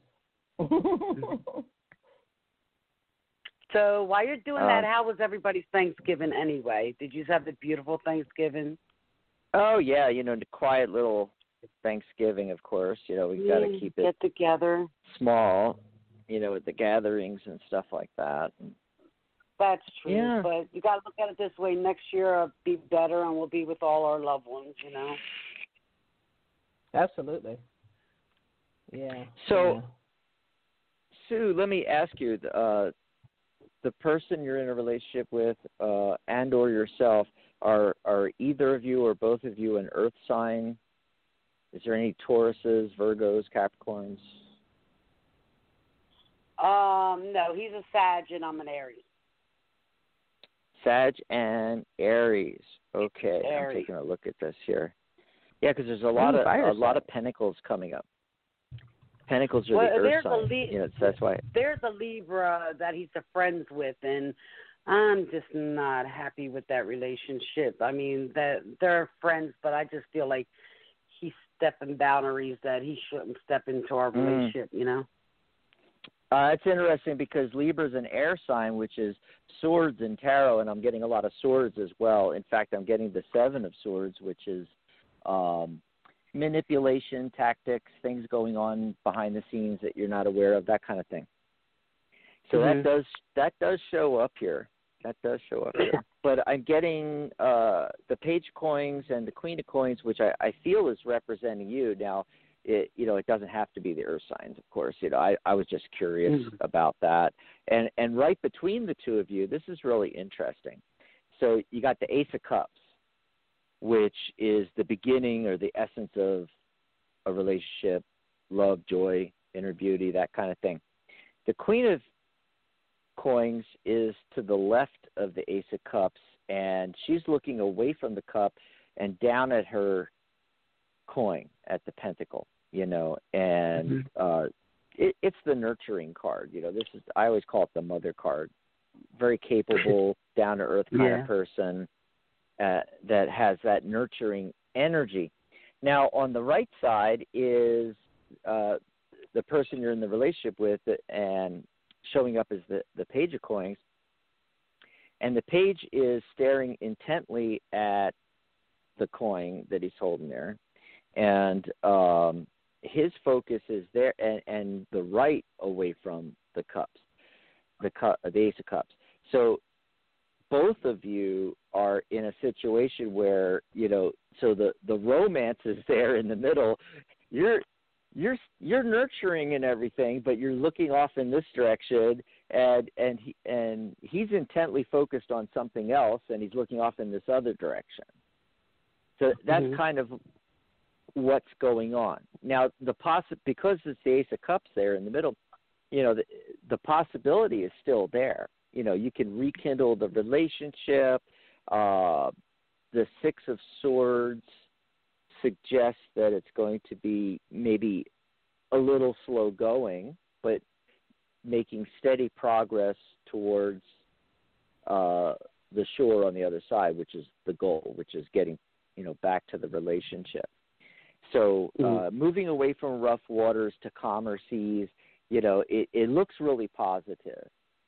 E: So while you're doing
B: Uh,
E: that, how was everybody's Thanksgiving anyway? Did you have a beautiful Thanksgiving?
B: Oh, yeah, you know, the quiet little Thanksgiving, of course. You know, we've got to
E: Yeah,
B: keep it
E: get together.
B: small, you know, with the gatherings and stuff like that.
E: That's true.
B: Yeah.
E: But you got to look at it this way. Next year will be better, and we'll be with all our loved ones, you know.
C: Absolutely. Yeah.
B: So,
C: yeah.
B: Sue, let me ask you, uh, the person you're in a relationship with uh, and or yourself, are, are either of you or both of you an earth sign? Is there any Tauruses, Virgos, Capricorns?
E: Um, no, he's a Sag, and I'm an Aries.
B: Sag and Aries. Okay,
E: Aries.
B: I'm taking a look at this here. Yeah, because there's a lot
C: Ooh,
B: of
C: fire
B: a lot
C: sign.
B: of Pentacles coming up. Pentacles are
E: well,
B: the earth
E: there's
B: sign.
E: a li-
B: you know, so that's why.
E: There's a Libra that he's a friends with, and I'm just not happy with that relationship. I mean, that they're friends, but I just feel like he's stepping boundaries that he shouldn't step into our
B: Mm.
E: relationship, you know?
B: Uh, it's interesting because Libra's an air sign, which is swords in tarot, and I'm getting a lot of swords as well. In fact, I'm getting the seven of swords, which is um, manipulation, tactics, things going on behind the scenes that you're not aware of, that kind of thing. So
E: Mm-hmm.
B: that does that does show up here. That does show up here. But I'm getting uh, the Page of Coins and the Queen of Coins, which I, I feel is representing you. Now, it, you know, it doesn't have to be the earth signs, of course. You know, I, I was just curious mm-hmm. about that. And and right between the two of you, this is really interesting. So you got the Ace of Cups, which is the beginning or the essence of a relationship, love, joy, inner beauty, that kind of thing. The Queen of Coins is to the left of the Ace of Cups, and she's looking away from the cup and down at her coin, at the pentacle, you know, and mm-hmm. uh, it, it's the nurturing card. You know, this is, I always call it the mother card. Very capable, down-to-earth kind yeah. of person uh, that has that nurturing energy. Now, on the right side is uh, the person you're in the relationship with, and showing up as the, the Page of Coins. And the page is staring intently at the coin that he's holding there. And um, his focus is there, and, and the right away from the cups, the, cu- the Ace of Cups. So both of you are in a situation where, you know, so the, the romance is there in the middle. You're You're you're nurturing and everything, but you're looking off in this direction, and and he, and he's intently focused on something else, and he's looking off in this other direction. So that's mm-hmm. kind of what's going on. Now, the possi- because it's the Ace of Cups there in the middle, you know, the, the possibility is still there. You know, you can rekindle the relationship. Uh, the Six of Swords suggests that it's going to be maybe a little slow going, but making steady progress towards uh, the shore on the other side, which is the goal, which is getting, you know, back to the relationship. So uh, mm-hmm. moving away from rough waters to calmer seas, you know, it, it looks really positive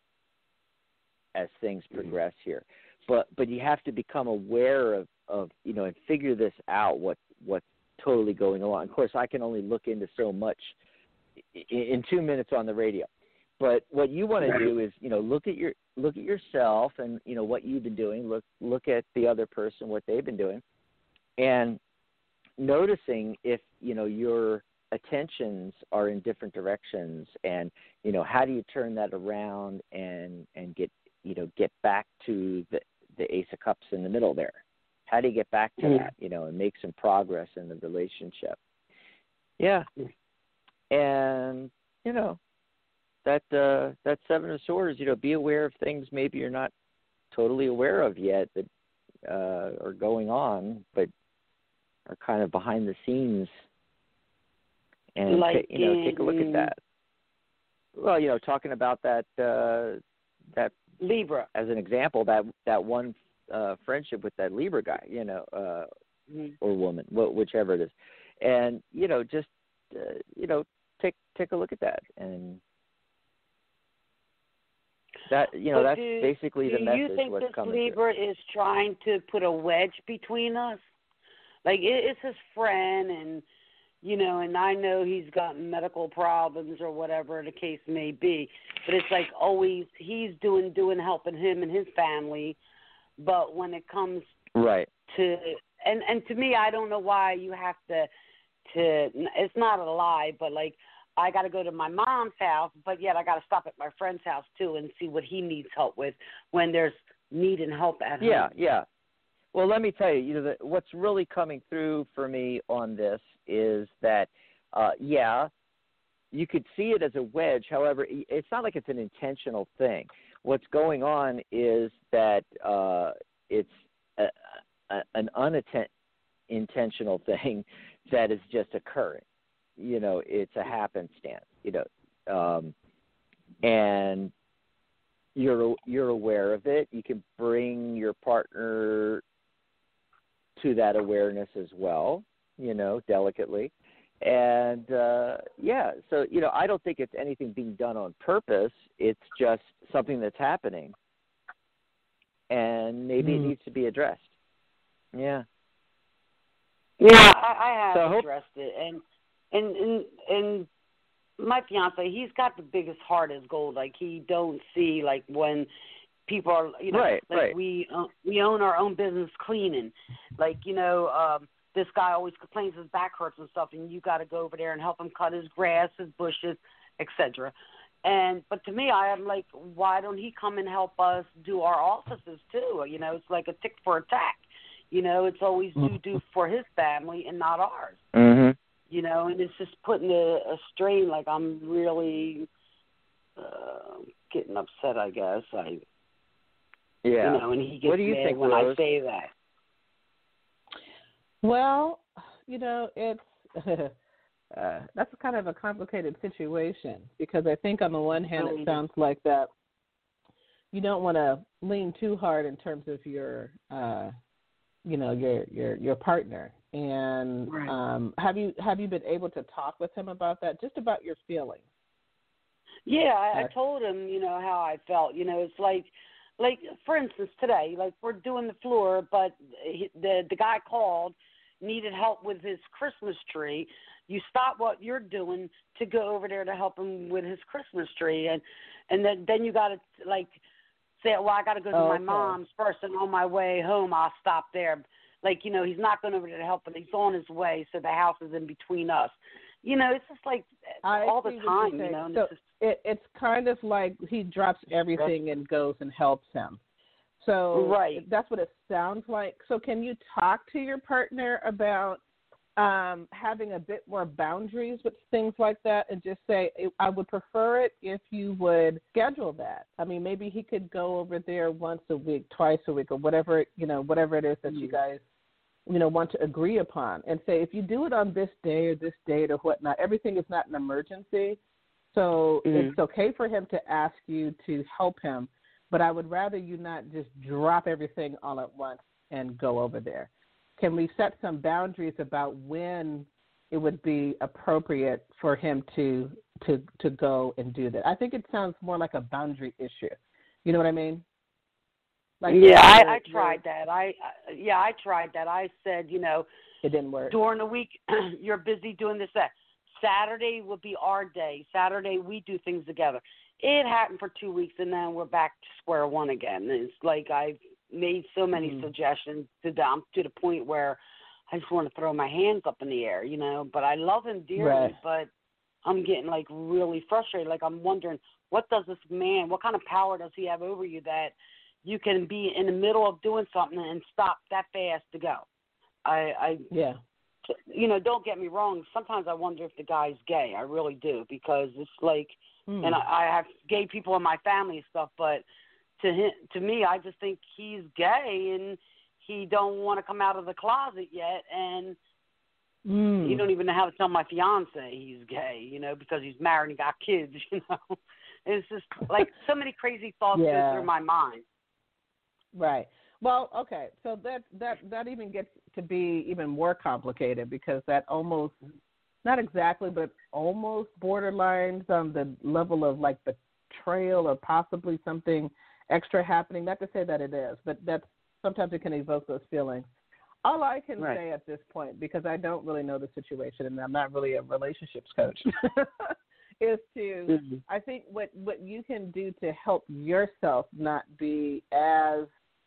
B: as things progress mm-hmm. here. But but you have to become aware of, of you know, and figure this out, what what's totally going on. Of course, I can only look into so much in, in two minutes on the radio. But what you want to do is, you know, look at your look at yourself and, you know, what you've been doing. Look look at the other person, what they've been doing, and noticing if, you know, your attentions are in different directions, and, you know, how do you turn that around and and get, you know, get back to the the Ace of Cups in the middle there. How do you get back to mm. that, you know, and make some progress in the relationship? Yeah. And, you know, that uh, that Seven of Swords, you know, be aware of things maybe you're not totally aware of yet that uh, are going on, but are kind of behind the scenes. And,
E: like
B: ta- you know, take a look at that. Well, you know, talking about that uh, that
E: Libra
B: as an example, that that one uh, friendship with that Libra guy, you know, uh, mm-hmm. or woman, wh- whichever it is, and, you know, just uh, you know, take take a look at that, and that, you know,
E: but
B: that's
E: do,
B: basically the message.
E: Do you think
B: what's
E: this
B: coming
E: Libra
B: through.
E: is trying to put a wedge between us? Like, it, it's his friend, and, you know, and I know he's got medical problems or whatever the case may be, but it's like always he's doing, doing, helping him and his family, but when it comes
B: right
E: to, and, and to me, I don't know why you have to, to, it's not a lie, but like, I got to go to my mom's house, but yet I got to stop at my friend's house too and see what he needs help with when there's need and help at home.
B: Yeah, yeah. Well, let me tell you, you know, the, what's really coming through for me on this is that, uh, yeah, you could see it as a wedge. However, it's not like it's an intentional thing. What's going on is that uh, it's a, a, an unintentional thing that is just occurring. you know, it's a happenstance, you know, um, and you're you're aware of it. You can bring your partner to that awareness as well, you know, delicately. And, uh, yeah, so, you know, I don't think it's anything being done on purpose. It's just something that's happening. And maybe mm. it needs to be addressed. Yeah.
E: Yeah, I, I have
B: so I hope-
E: addressed it. And, and, and, and my fiance, he's got the biggest heart as gold. Like, he don't see, like, when people are, you know,
B: right,
E: like
B: right.
E: we, uh, we own our own business cleaning. Like, you know, um, this guy always complains his back hurts and stuff, and you got to go over there and help him cut his grass, his bushes, et cetera. And but to me, I am like, why don't he come and help us do our offices too? You know, it's like a tick for a tack. You know, it's always do do for his family and not ours.
B: Mm-hmm.
E: You know, and it's just putting a, a strain. Like I'm really uh, getting upset. I guess I.
B: Yeah.
E: You know, and he gets
B: what do you
E: mad
B: think,
E: when
B: Rose?
E: I say that.
C: Well, you know, it's uh, that's kind of a complicated situation because I think on the one hand it sounds like that you don't want to lean too hard in terms of your, uh, you know, your your your partner. And
E: right.
C: um, have you have you been able to talk with him about that, just about your feelings?
E: Yeah, I, I told him, you know, how I felt. You know, it's like. Like, for instance, today, like, we're doing the floor, but he, the the guy called, needed help with his Christmas tree. You stop what you're doing to go over there to help him with his Christmas tree. And and then, then you got to, like, say, well, I got to go to
C: oh,
E: my
C: okay.
E: mom's first, and on my way home, I'll stop there. Like, you know, he's not going over there to help, but he's on his way, so the house is in between us. You know, it's just like
C: I
E: all the time, you know. And
C: so
E: it's, just,
C: it, it's kind of like he drops everything and goes and helps him. So
E: right.
C: that's what it sounds like. So can you talk to your partner about um, having a bit more boundaries with things like that and just say, I would prefer it if you would schedule that. I mean, maybe he could go over there once a week, twice a week, or whatever, you know, whatever it is that mm-hmm. you guys you know, want to agree upon and say, if you do it on this day or this date or whatnot, everything is not an emergency. So mm-hmm. it's okay for him to ask you to help him, but I would rather you not just drop everything all at once and go over there. Can we set some boundaries about when it would be appropriate for him to to to go and do that? I think it sounds more like a boundary issue. You know what I mean? Like
E: yeah, I, I tried that. I, I yeah, I tried that. I said, you know,
C: it didn't work.
E: During the week, you're busy doing this. That Saturday will be our day. Saturday we do things together. It happened for two weeks, and then we're back to square one again. It's like I've made so many mm-hmm. suggestions to them to the point where I just want to throw my hands up in the air, you know. But I love him dearly,
C: right.
E: but I'm getting like really frustrated. Like I'm wondering, what does this man? What kind of power does he have over you that you can be in the middle of doing something and stop that fast to go? I, I
C: yeah.
E: You know, don't get me wrong. Sometimes I wonder if the guy's gay. I really do, because it's like, mm. and I, I have gay people in my family and stuff, but to him, to me, I just think he's gay and he don't want to come out of the closet yet, and mm. he don't even know how to tell my fiance he's gay, you know, because he's married and got kids, you know. It's just like so many crazy thoughts
C: yeah.
E: go through my mind.
C: Right. Well, okay, so that, that, that even gets to be even more complicated, because that almost, not exactly, but almost borderlines on the level of like betrayal or possibly something extra happening. Not to say that it is, but that's, sometimes it can evoke those feelings. All I can
E: right.
C: say at this point, because I don't really know the situation and I'm not really a relationships coach, is to, mm-hmm. I think what, what you can do to help yourself not be as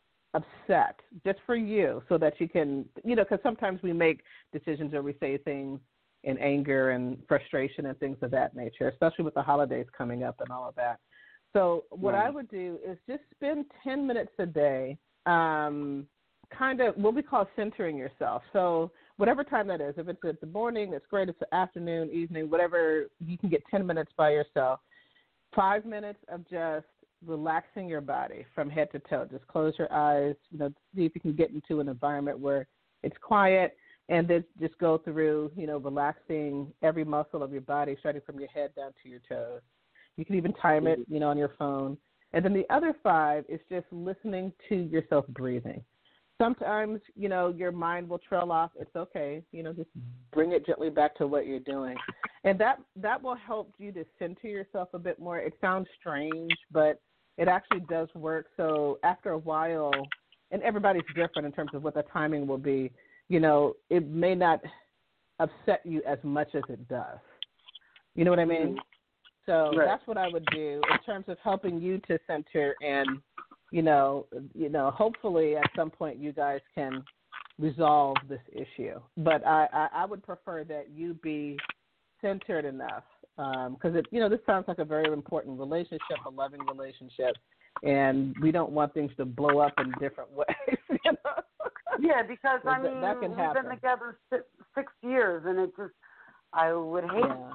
C: upset, just for you, so that you can, you know, because sometimes we make decisions or we say things in anger and frustration and things of that nature, especially with the holidays coming up and all of that. So what right. I would do is just spend ten minutes a day, um, kind of what we call centering yourself. So whatever time that is, if it's at the morning, it's great. It's the afternoon, evening, whatever, you can get ten minutes by yourself. Five minutes of just relaxing your body from head to toe. Just close your eyes, you know, see if you can get into an environment where it's quiet, and then just go through, you know, relaxing every muscle of your body, starting from your head down to your toes. You can even time it, you know, on your phone. And then the other five is just listening to yourself breathing. Sometimes, you know, your mind will trail off. It's okay. You know, just bring it gently back to what you're doing. And that, that will help you to center yourself a bit more. It sounds strange, but it actually does work. So after a while, and everybody's different in terms of what the timing will be, you know, it may not upset you as much as it does. You know what I mean? So
E: right.
C: That's what I would do in terms of helping you to center and, you know, you know, hopefully at some point you guys can resolve this issue. But I, I, I would prefer that you be centered enough because, um, it, you know, this sounds like a very important relationship, a loving relationship, and we don't want things to blow up in different ways. You know?
E: Yeah, because, I mean,
C: that can
E: we've
C: happen.
E: been together six, six years, and it just, I would hate
C: yeah.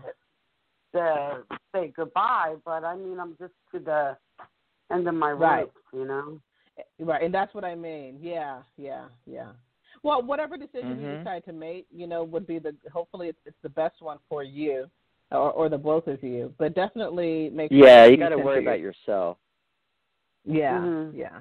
E: to say goodbye, but, I mean, I'm just to the end of my
C: right.
E: ropes, you know?
C: Right, and that's what I mean. Yeah, yeah, yeah. Well, whatever decision
B: mm-hmm.
C: you decide to make, you know, would be the, hopefully it's, it's the best one for you or, or the both of you, but definitely make sure.
B: Yeah,
C: you,
B: you got to worry about yourself.
C: Yeah,
E: mm-hmm.
C: yeah.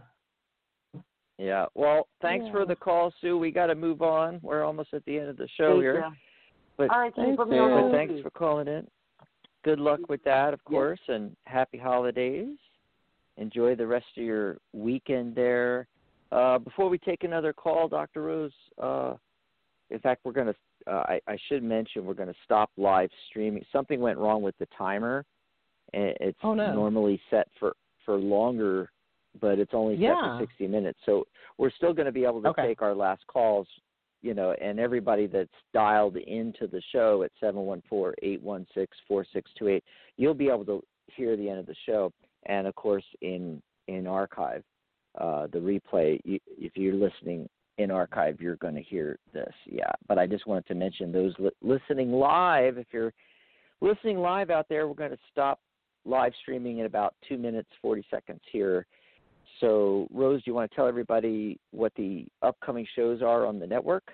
B: Yeah. Well, thanks
C: yeah.
B: for the call, Sue. We got to move on. We're almost at the end of the show
E: Thank
B: here.
E: You.
B: But,
E: All right,
C: thanks,
E: put me on
B: but thanks for calling in. Good luck with that, of course,
C: yeah.
B: and happy holidays. Enjoy the rest of your weekend there. Uh, before we take another call, Doctor Rose, uh, in fact, we're going to, uh, I, I should mention, we're going to stop live streaming. Something went wrong with the timer. It's
C: oh, no.
B: normally set for, for longer, but it's only
C: yeah.
B: set for sixty minutes. So we're still going to be able to
C: okay.
B: take our last calls, you know, and everybody that's dialed into the show at seven one four, eight one six, four six two eight, you'll be able to hear the end of the show. And, of course, in, in archive, uh, the replay, you, if you're listening in archive, you're going to hear this. Yeah, but I just wanted to mention those li- listening live. If you're listening live out there, we're going to stop live streaming in about two minutes, forty seconds here. So, Rose, do you want to tell everybody what the upcoming shows are on the network?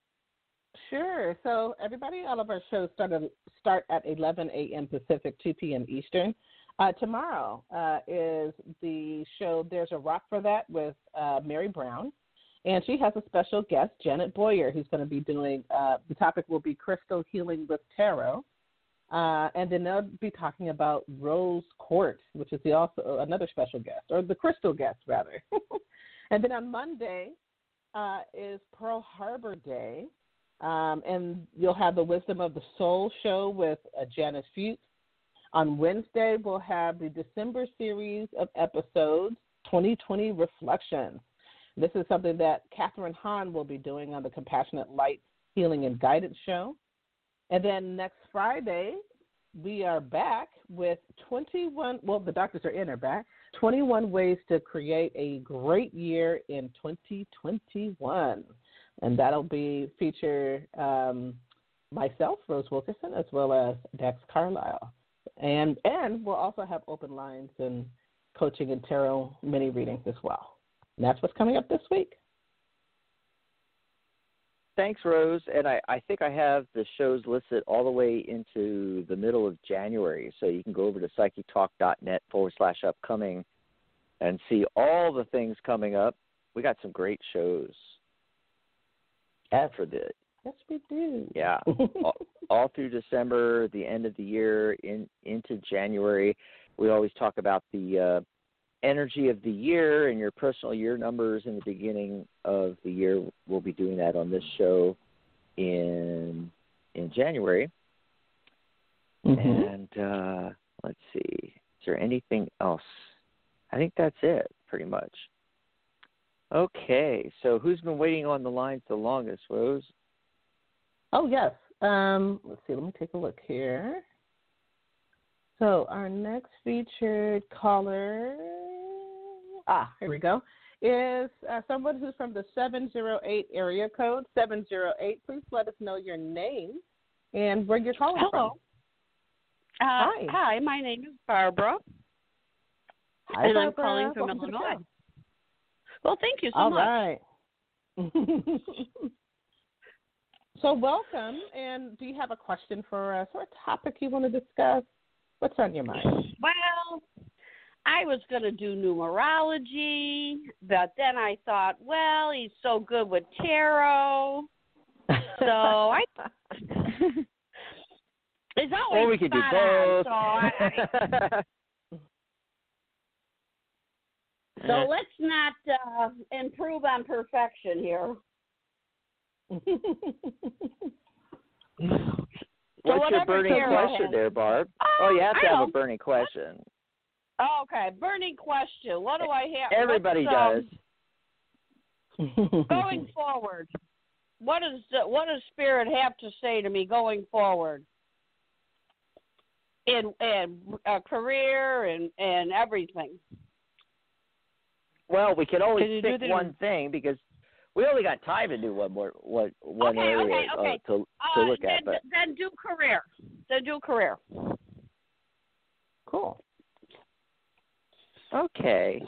C: Sure. So, everybody, all of our shows start, at, start at eleven a.m. Pacific, two p.m. Eastern. Uh, tomorrow uh, is the show There's a Rock for That with uh, Mary Brown. And she has a special guest, Janet Boyer, who's going to be doing, uh, the topic will be Crystal Healing with Tarot. Uh, and then they'll be talking about Rose Court, which is the also another special guest, or the crystal guest, rather. And then on Monday uh, is Pearl Harbor Day. Um, and you'll have the Wisdom of the Soul show with uh, Janice Fuchs. On Wednesday, we'll have the December series of episodes, twenty twenty Reflections. This is something that Catherine Hahn will be doing on the Compassionate Light Healing and Guidance show. And then next Friday, we are back with twenty-one, well, the doctors are in are back, twenty-one ways to create a great year in twenty twenty-one. And that'll be feature um, myself, Rose Wilkerson, as well as Dax Carlisle. And and we'll also have open lines and coaching and tarot mini readings as well. And that's what's coming up this week.
B: Thanks, Rose. And I, I think I have the shows listed all the way into the middle of January. So you can go over to psychic-talk.net forward slash upcoming and see all the things coming up. We got some great shows.
C: Yes.
B: For the
C: Yes, we do.
B: Yeah, all, all through December, the end of the year, in into January. We always talk about the uh, energy of the year and your personal year numbers in the beginning of the year. We'll be doing that on this show in in January.
C: Mm-hmm.
B: And uh, let's see, is there anything else? I think that's it, pretty much. Okay, so who's been waiting on the lines the longest, Rose?
C: Oh, yes. Um, let's see. Let me take a look here. So our next featured caller, ah, here we go, is uh, someone who's from the seven zero eight area code, seven zero eight. Please let us know your name and where you're calling
F: Hello.
C: from.
F: Uh,
C: hi.
F: Hi, my name is Barbara.
C: Hi,
F: and
C: Barbara.
F: I'm calling from
C: Welcome
F: Illinois. Well, thank you so
C: All
F: much.
C: right. So welcome, and do you have a question for us or a topic you want to discuss? What's on your mind?
F: Well, I was going to do numerology, but then I thought, well, he's so good with tarot. So I. It's always
B: or we could do
F: spot
B: both.
F: on, so I, so let's not uh, improve on perfection here.
B: What's your burning
F: tarot
B: question
F: has-
B: there, Barb?
F: Uh,
B: Oh, you have to
F: I
B: have
F: know.
B: a burning question.
F: Oh, okay, burning question. What do I have?
B: Everybody
F: what's,
B: does.
F: um, Going forward, what does the, what does Spirit have to say to me going forward? In in a career and and everything.
B: Well, we can only
F: Can you do
B: pick
F: the-
B: one thing because we only got time to do one more one one
F: Okay,
B: area
F: okay, okay.
B: Uh, to
F: Uh,
B: to look
F: then,
B: at. But
F: then do career. Then do career.
C: Cool.
B: okay,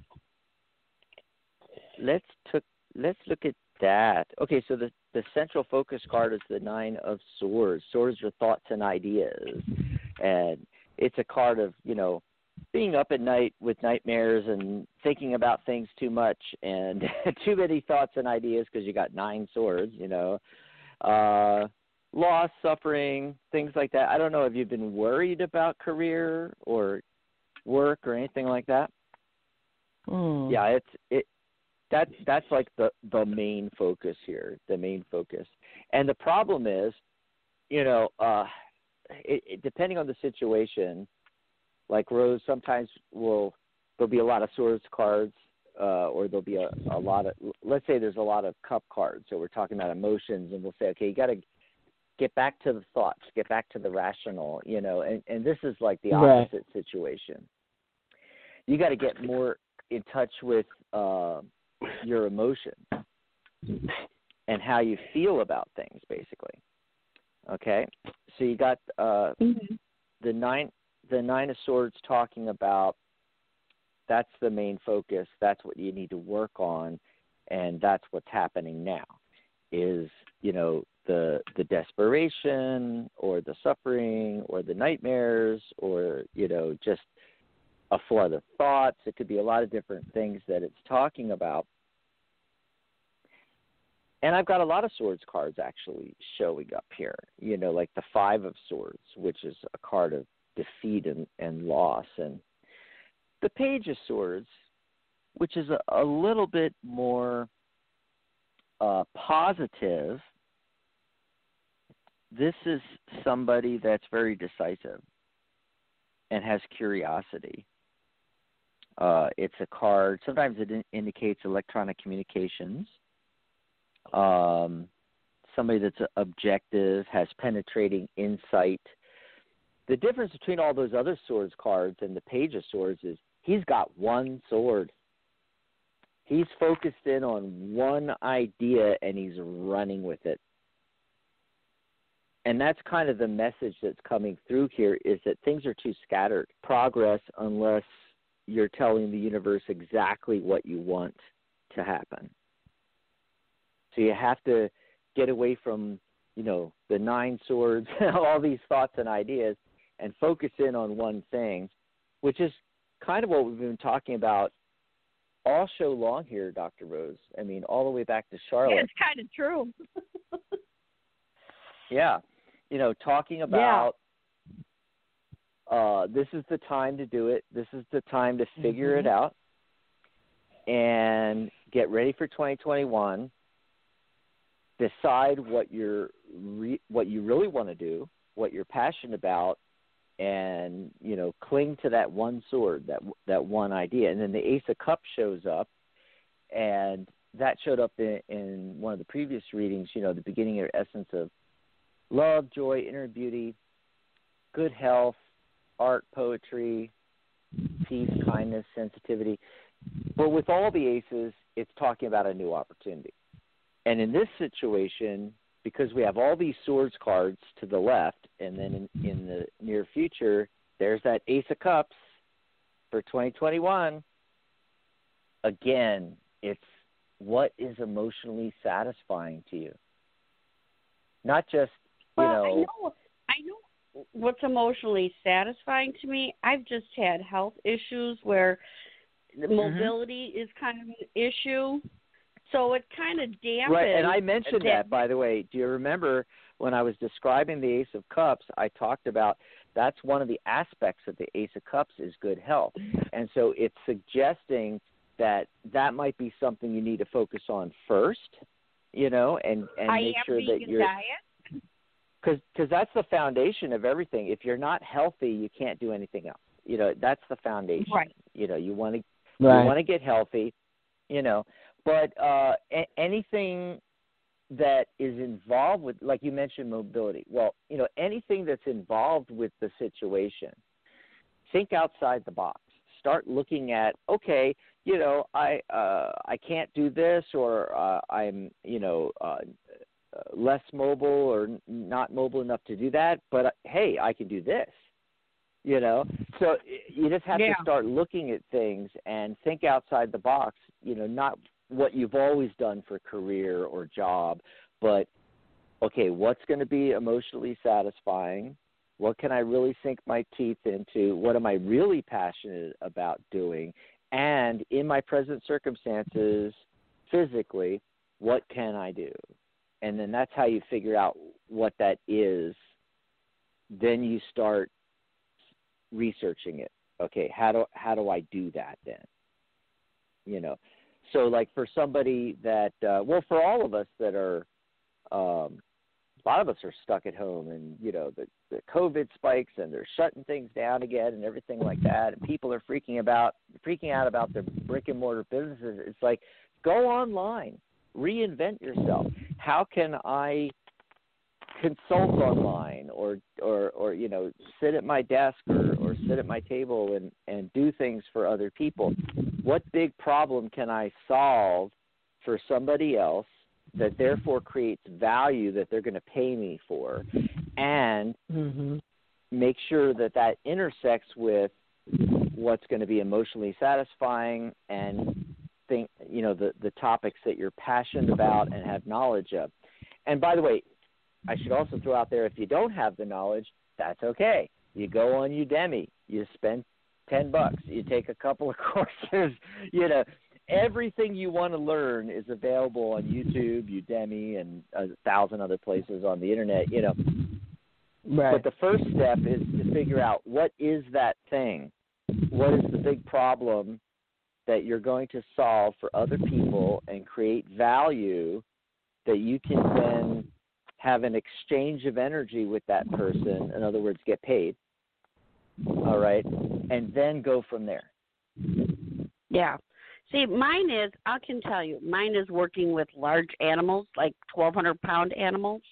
B: let's took let's look at that. Okay, so the the central focus card is the Nine of Swords. Swords are thoughts and ideas, and it's a card of, you know, being up at night with nightmares and thinking about things too much and too many thoughts and ideas because you got nine swords, you know, uh, loss, suffering, things like that. I don't know if you've been worried about career or work or anything like that.
C: Mm.
B: Yeah, it's it. That that's like the the main focus here, the main focus. And the problem is, you know, uh, it, it, depending on the situation, like Rose, sometimes will there'll be a lot of swords cards, uh, or there'll be a, a lot of, let's say there's a lot of cup cards. So we're talking about emotions, and we'll say, okay, you got to get back to the thoughts, get back to the rational, you know. And and this is like the opposite right. situation. You got to get more in touch with uh, your emotions and how you feel about things, basically. Okay, so you got uh, mm-hmm. the nine, the nine of swords talking about. That's the main focus. That's what you need to work on, and that's what's happening now. Is, you know, the the desperation or the suffering or the nightmares or, you know, just a flood of thoughts. It could be a lot of different things that it's talking about. And I've got a lot of swords cards actually showing up here, you know, like the Five of Swords, which is a card of defeat and, and loss. And the Page of Swords, which is a, a little bit more uh, positive. This is somebody that's very decisive and has curiosity. Uh, it's a card, sometimes it in, indicates electronic communications. Um, somebody that's objective, has penetrating insight. The difference between all those other swords cards and the Page of Swords is he's got one sword. He's focused in on one idea and he's running with it. And that's kind of the message that's coming through here, is that things are too scattered. Progress unless you're telling the universe exactly what you want to happen. So you have to get away from, you know, the nine swords, all these thoughts and ideas, and focus in on one thing, which is kind of what we've been talking about all show long here, Doctor Rose. I mean, all the way back to Charlotte.
F: Yeah, it's kind of true.
B: Yeah. You know, talking about yeah. uh, this is the time to do it. This is the time to figure mm-hmm. it out and get ready for twenty twenty-one. Decide what you're re- what you really want to do, what you're passionate about, and, you know, cling to that one sword, that that one idea. And then the Ace of Cups shows up, and that showed up in, in one of the previous readings. You know, the beginning or essence of love, joy, inner beauty, good health, art, poetry, peace, kindness, sensitivity. But with all the aces, it's talking about a new opportunity. And in this situation, because we have all these swords cards to the left, and then in, in the near future, there's that Ace of Cups for twenty twenty-one. Again, it's what is emotionally satisfying to you. not just you
F: well,
B: know.
F: I know. I know what's emotionally satisfying to me. I've just had health issues where the mobility mm-hmm. is kind of an issue, so it kind of dampens.
B: Right, and I mentioned that, that, by the way. Do you remember when I was describing the Ace of Cups, I talked about that's one of the aspects of the Ace of Cups is good health. And so it's suggesting that that might be something you need to focus on first, you know, and, and
F: I
B: make
F: am
B: sure that you're
F: diet.
B: Because because that's the foundation of everything. If you're not healthy, you can't do anything else. You know, that's the foundation.
F: Right.
B: You know, you want to
C: right.
B: you want to get healthy, you know. But uh, a- anything that is involved with, like you mentioned, mobility. Well, you know, anything that's involved with the situation, think outside the box. Start looking at, okay, you know, I uh, I can't do this, or uh, I'm, you know, uh, less mobile or not mobile enough to do that. But uh, hey, I can do this. You know, so you just have
F: yeah.
B: to start looking at things and think outside the box. You know, not what you've always done for career or job, but okay, what's going to be emotionally satisfying? What can I really sink my teeth into? What am I really passionate about doing? And in my present circumstances, physically, what can I do? And then that's how you figure out what that is. Then you start researching it. Okay, how do how do I do that then? You know, so like for somebody that, uh, well, for all of us that are, um, a lot of us are stuck at home, and you know the, the COVID spikes, and they're shutting things down again, and everything like that, and people are freaking about freaking out about their brick and mortar businesses. It's like, go online, reinvent yourself. How can I consult online, or or or you know, sit at my desk or, or sit at my table and, and do things for other people? What big problem can I solve for somebody else that therefore creates value that they're going to pay me for, and
C: mm-hmm.
B: make sure that that intersects with what's going to be emotionally satisfying and think, you know, the, the topics that you're passionate about and have knowledge of. And by the way, I should also throw out there, if you don't have the knowledge, that's okay. You go on Udemy, you spend ten bucks, you take a couple of courses, you know, everything you want to learn is available on YouTube, Udemy, and a thousand other places on the internet, you know.
C: Right.
B: But the first step is to figure out, what is that thing? What is the big problem that you're going to solve for other people and create value that you can then have an exchange of energy with that person, in other words, get paid, all right, and then go from there.
F: Yeah. See, mine is, I can tell you, mine is working with large animals, like twelve hundred pound animals.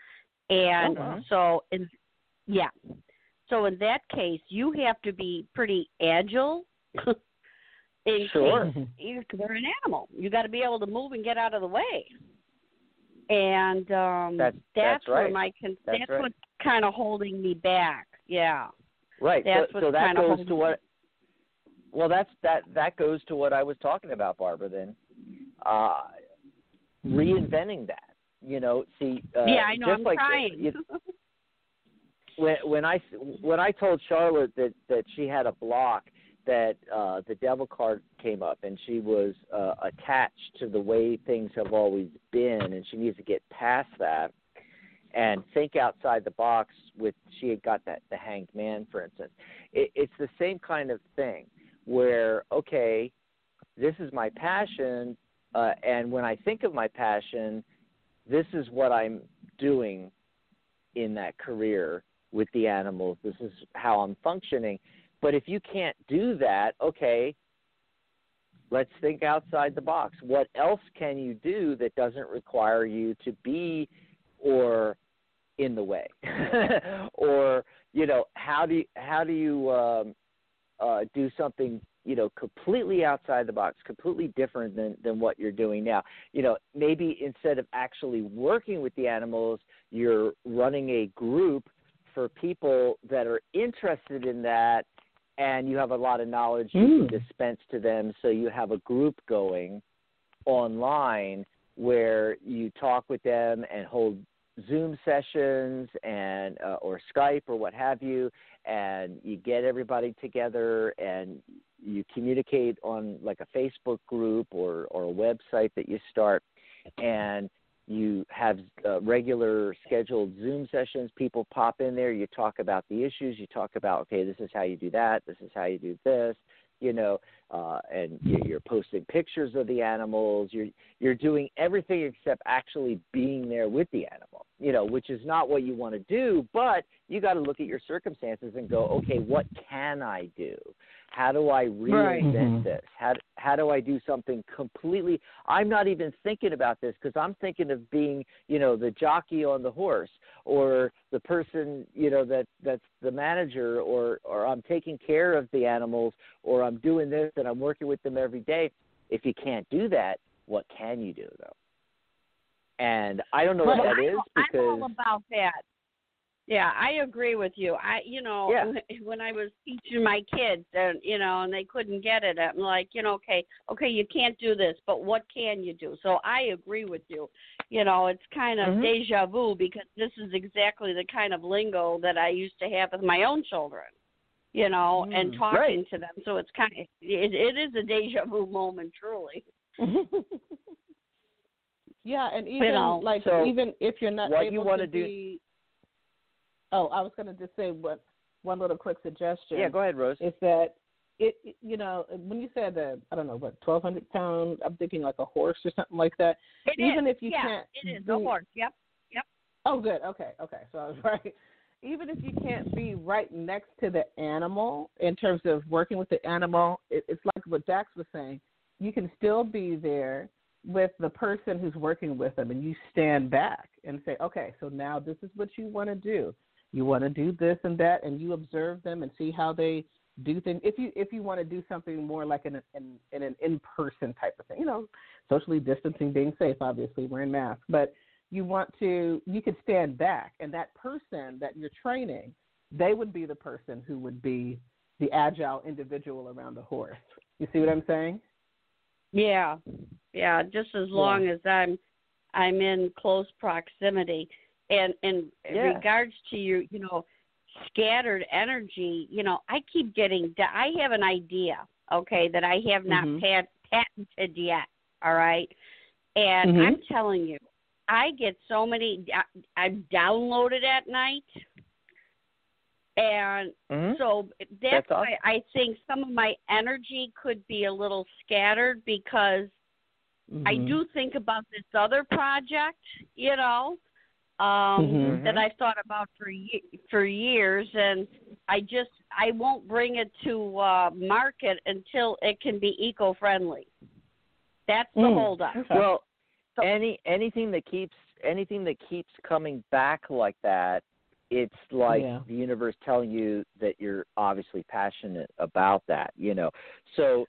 F: And
B: uh-huh.
F: so, in, yeah. So in that case, you have to be pretty agile. in
B: Sure.
F: Case you, they're an animal. You got to be able to move and get out of the way. And um,
B: that's,
F: that's,
B: that's
F: where
B: right.
F: my con-
B: that's,
F: that's
B: right.
F: what's kind of holding me back. Yeah.
B: Right.
F: That's
B: so, so that
F: goes
B: to what. Well, that's that. That goes to what I was talking about, Barbara. Then, uh, reinventing that. You know, see. Uh,
F: yeah, I know.
B: Just
F: I'm
B: like
F: trying.
B: You, when when I when I told Charlotte that, that she had a block, that uh, the devil card came up, and she was uh, attached to the way things have always been, and she needs to get past that and think outside the box. With she had got that the Hanged Man, for instance. It, it's the same kind of thing where, okay, this is my passion, uh, and when I think of my passion, this is what I'm doing in that career with the animals. This is how I'm functioning. But if you can't do that, okay, let's think outside the box. What else can you do that doesn't require you to be or in the way? Or, you know, how do you, how do you um, uh, do something, you know, completely outside the box, completely different than, than what you're doing now? You know, maybe instead of actually working with the animals, you're running a group for people that are interested in that, and you have a lot of knowledge you
C: mm.
B: can dispense to them. So you have a group going online where you talk with them and hold Zoom sessions and uh, or Skype or what have you, and you get everybody together and you communicate on like a Facebook group or, or a website that you start, and you have uh, regular scheduled Zoom sessions. People pop in there. You talk about the issues. You talk about, okay, this is how you do that. This is how you do this. You know, uh, and you're posting pictures of the animals. You're you're doing everything except actually being there with the animal. You know, which is not what you want to do. But you got to look at your circumstances and go, okay, what can I do? How do I reinvent
C: Right. Mm-hmm.
B: this? How how do I do something completely? I'm not even thinking about this because I'm thinking of being, you know, the jockey on the horse, or the person, you know, that that's the manager, or or I'm taking care of the animals, or I'm doing this and I'm working with them every day. If you can't do that, what can you do though? And I don't know
F: Well,
B: what that
F: I'm,
B: is because
F: I'm all about that. Yeah, I agree with you. I, you know,
B: Yeah.
F: when I was teaching my kids, and you know, and they couldn't get it, I'm like, you know, okay, okay, you can't do this, but what can you do? So I agree with you. You know, it's kind of
B: Mhm.
F: deja vu because this is exactly the kind of lingo that I used to have with my own children. You know,
C: Mm.
F: and talking
B: Right.
F: to them. So it's kind of, it, it is a deja vu moment, truly.
C: Yeah, and even
F: know,
C: like
B: so
C: even if you're not
B: what
C: able
B: you wanna
C: to
B: do-
C: be. Oh, I was going to just say what one little quick suggestion.
B: yeah, go ahead, Rose.
C: Is that it? it- You know, when you said that, I don't know, what twelve hundred pound. I'm thinking like a horse or something like that.
F: It
C: even
F: is.
C: if you
F: yeah,
C: can't.
F: it is
C: be,
F: a horse. Yep, yep.
C: Oh, good. Okay, okay. So I was right. Even if you can't be right next to the animal in terms of working with the animal, it, it's like what Dax was saying. You can still be there with the person who's working with them, and you stand back and say, okay, so now this is what you want to do. You want to do this and that, and you observe them and see how they do things. If you if you want to do something more like in, a, in, in an in-person type of thing, you know, socially distancing, being safe, obviously, wearing masks, but you want to, you could stand back, and that person that you're training, they would be the person who would be the agile individual around the horse. You see what I'm saying?
F: Yeah, yeah. Just as long
C: Yeah.
F: as I'm, I'm in close proximity, and in
B: Yeah.
F: regards to your, you know, scattered energy, you know, I keep getting. I have an idea, okay, that I have not
C: Mhm.
F: pat, patented yet. All right, and
C: Mhm.
F: I'm telling you, I get so many. I, I'm downloaded at night. And
B: Mhm.
F: so that's,
B: That's
F: why I think some of my energy could be a little scattered because
C: Mhm.
F: I do think about this other project, you know, um,
C: Mhm.
F: that I've thought about for ye- for years, and I just I won't bring it to uh, market until it can be eco-friendly. That's the
C: Mm.
F: holdup.
C: Okay.
B: Well, any anything that keeps anything that keeps coming back like that, it's like
C: Yeah.
B: the universe telling you that you're obviously passionate about that, you know. So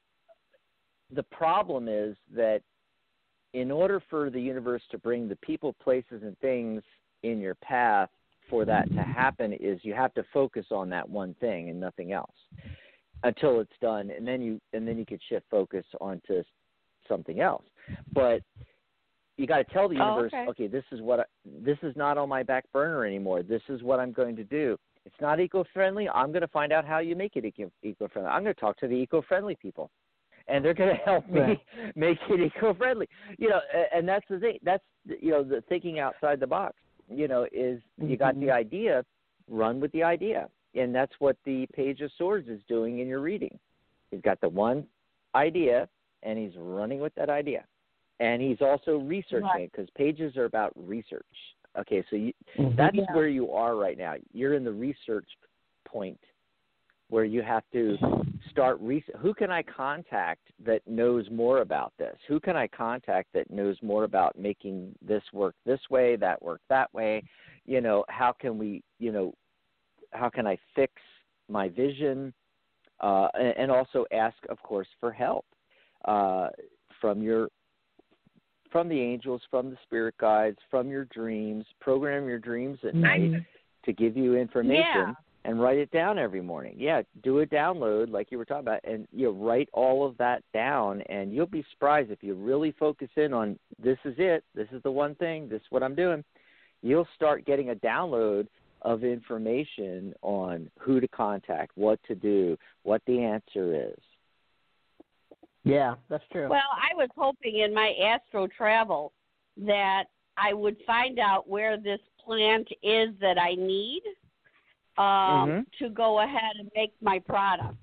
B: the problem is that in order for the universe to bring the people, places, and things in your path for that to happen is you have to focus on that one thing and nothing else until it's done, and then you and then you could shift focus onto something else. But you got to tell the
F: Oh,
B: universe,
F: okay.
B: okay, this is what I, this is not on my back burner anymore. This is what I'm going to do. It's not eco-friendly. I'm going to find out how you make it eco- eco-friendly. I'm going to talk to the eco-friendly people, and they're going to help me
C: Right.
B: make it eco-friendly. You know, a- and that's the thing. That's, you know, the thinking outside the box. You know, is you got the
C: Mhm.
B: idea, run with the idea, and that's what the Page of Swords is doing in your reading. He's got the one idea, and he's running with that idea. And he's also researching
F: Right.
B: it because pages are about research. Okay, so you,
C: Mhm.
B: that's
F: Yeah.
B: where you are right now. You're in the research point where you have to start research. Who can I contact that knows more about this? Who can I contact that knows more about making this work this way, that work that way? You know, how can we, you know, how can I fix my vision? Uh, and, and also ask, of course, for help uh, from your from the angels, from the spirit guides, from your dreams. Program your dreams at night to give you information
F: Yeah.
B: and write it down every morning. Yeah, do a download like you were talking about, and you know, write all of that down, and you'll be surprised if you really focus in on this is it, this is the one thing, this is what I'm doing. you'll start getting a download of information on who to contact, what to do, what the answer is.
C: Yeah, that's true.
F: Well, I was hoping in my astro travel that I would find out where this plant is that I need um,
B: mm-hmm.
F: to go ahead and make my product.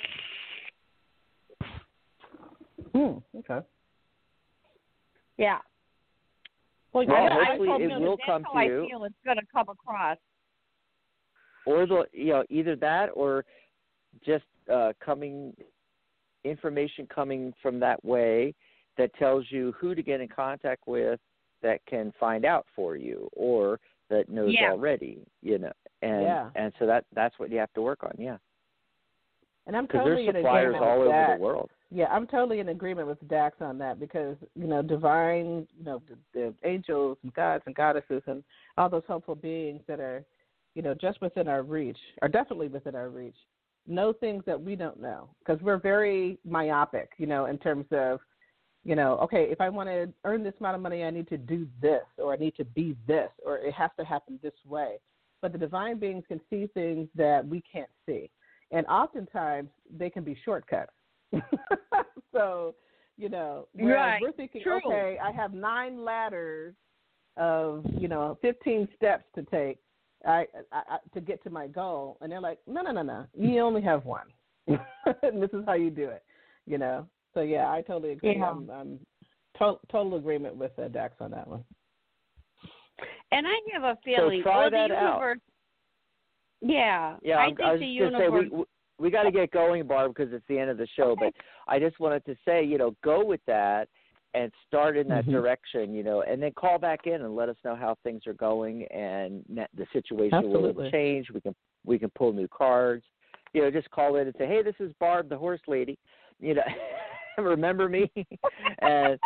C: Hmm, okay.
F: Yeah.
B: Well,
F: I,
B: well
F: I
B: hopefully
F: hope
B: it
F: that
B: will
F: that's
B: come
F: how
B: to you.
F: I feel it's going to come across.
B: Or the you know either that or just uh, coming information coming from that way that tells you who to get in contact with that can find out for you or that knows
F: yeah.
B: already, you know, and
C: yeah.
B: and so that that's what you have to work on, yeah.
C: And I'm
B: because
C: totally
B: there's
C: in
B: suppliers
C: agreement
B: all
C: with
B: over
C: that.
B: the world.
C: Yeah, I'm totally in agreement with Dax on that because, you know, divine, you know, the, the angels and gods and goddesses and all those helpful beings that are, you know, just within our reach, are definitely within our reach, know things that we don't know because we're very myopic, you know, in terms of, you know, okay, if I want to earn this amount of money, I need to do this or I need to be this or it has to happen this way. But the divine beings can see things that we can't see. And oftentimes they can be shortcuts. So, you know,
F: right.
C: we're thinking,
F: True.
C: okay, I have nine ladders of, you know, fifteen steps to take I, I, I, to get to my goal. And they're like, no, no, no, no, you only have one. And this is how you do it, you know. So, yeah, I totally agree.
F: Yeah.
C: I'm, I'm to- total agreement with uh, Dax on that one.
F: And I have a feeling,
B: so try
F: well,
B: that
F: the universe,
B: out.
F: Yeah,
B: yeah.
F: I
B: I'm,
F: think
B: I was
F: the
B: just
F: universe.
B: Say we, we, we got to get going, Barb, because it's the end of the show.
F: Okay.
B: But I just wanted to say, you know, go with that and start in that
C: mm-hmm.
B: direction, you know, and then call back in and let us know how things are going and the situation
C: Absolutely.
B: will change. We can we can pull new cards. You know, just call in and say, hey, this is Barb, the horse lady. You know, remember me? and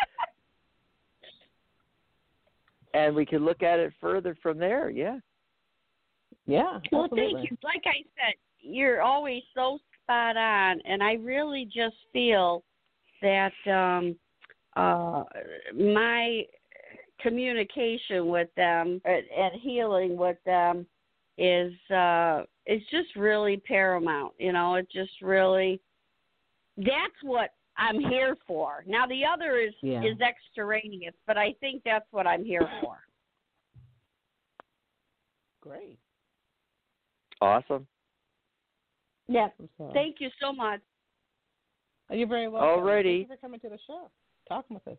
B: and we can look at it further from there. Yeah.
C: Yeah.
F: Well,
C: absolutely.
F: thank you. Like I said, you're always so spot on, and I really just feel that um, uh, my communication with them and, and healing with them is uh, is just really paramount. You know, it just really that's what I'm here for. Now the other is
C: yeah.
F: is extraneous, but I think that's what I'm here for.
C: Great.
B: Awesome.
F: Yes.
C: So,
F: Thank you so much.
C: oh, you're very welcome.
B: Alrighty.
C: Thank you for coming to the show, talking with us.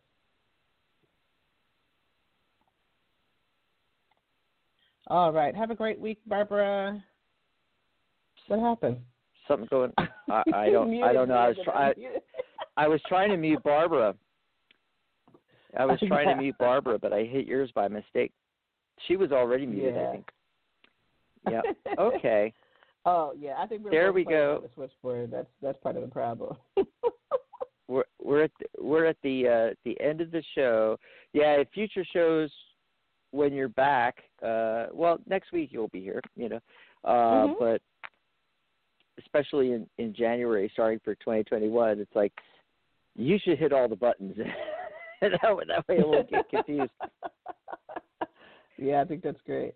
C: All right. Have a great week, Barbara. What happened?
B: Something going. I, I don't. I don't know. I was. Try, I, I was trying to mute Barbara. I was trying
C: yeah.
B: to mute Barbara, but I hit yours by mistake. She was already muted,
C: yeah.
B: I think. Yeah. Okay.
C: Oh yeah, I think we're
B: there
C: both
B: we go.
C: On the switchboard. That's that's part of the problem.
B: we're we're at the, we're at the uh, the end of the show. Yeah, future shows when you're back. Uh, well, next week you'll be here. You know, uh,
C: mm-hmm.
B: but especially in, in January, starting for twenty twenty-one, it's like you should hit all the buttons. that, way, that way it won't get confused.
C: Yeah, I think that's great.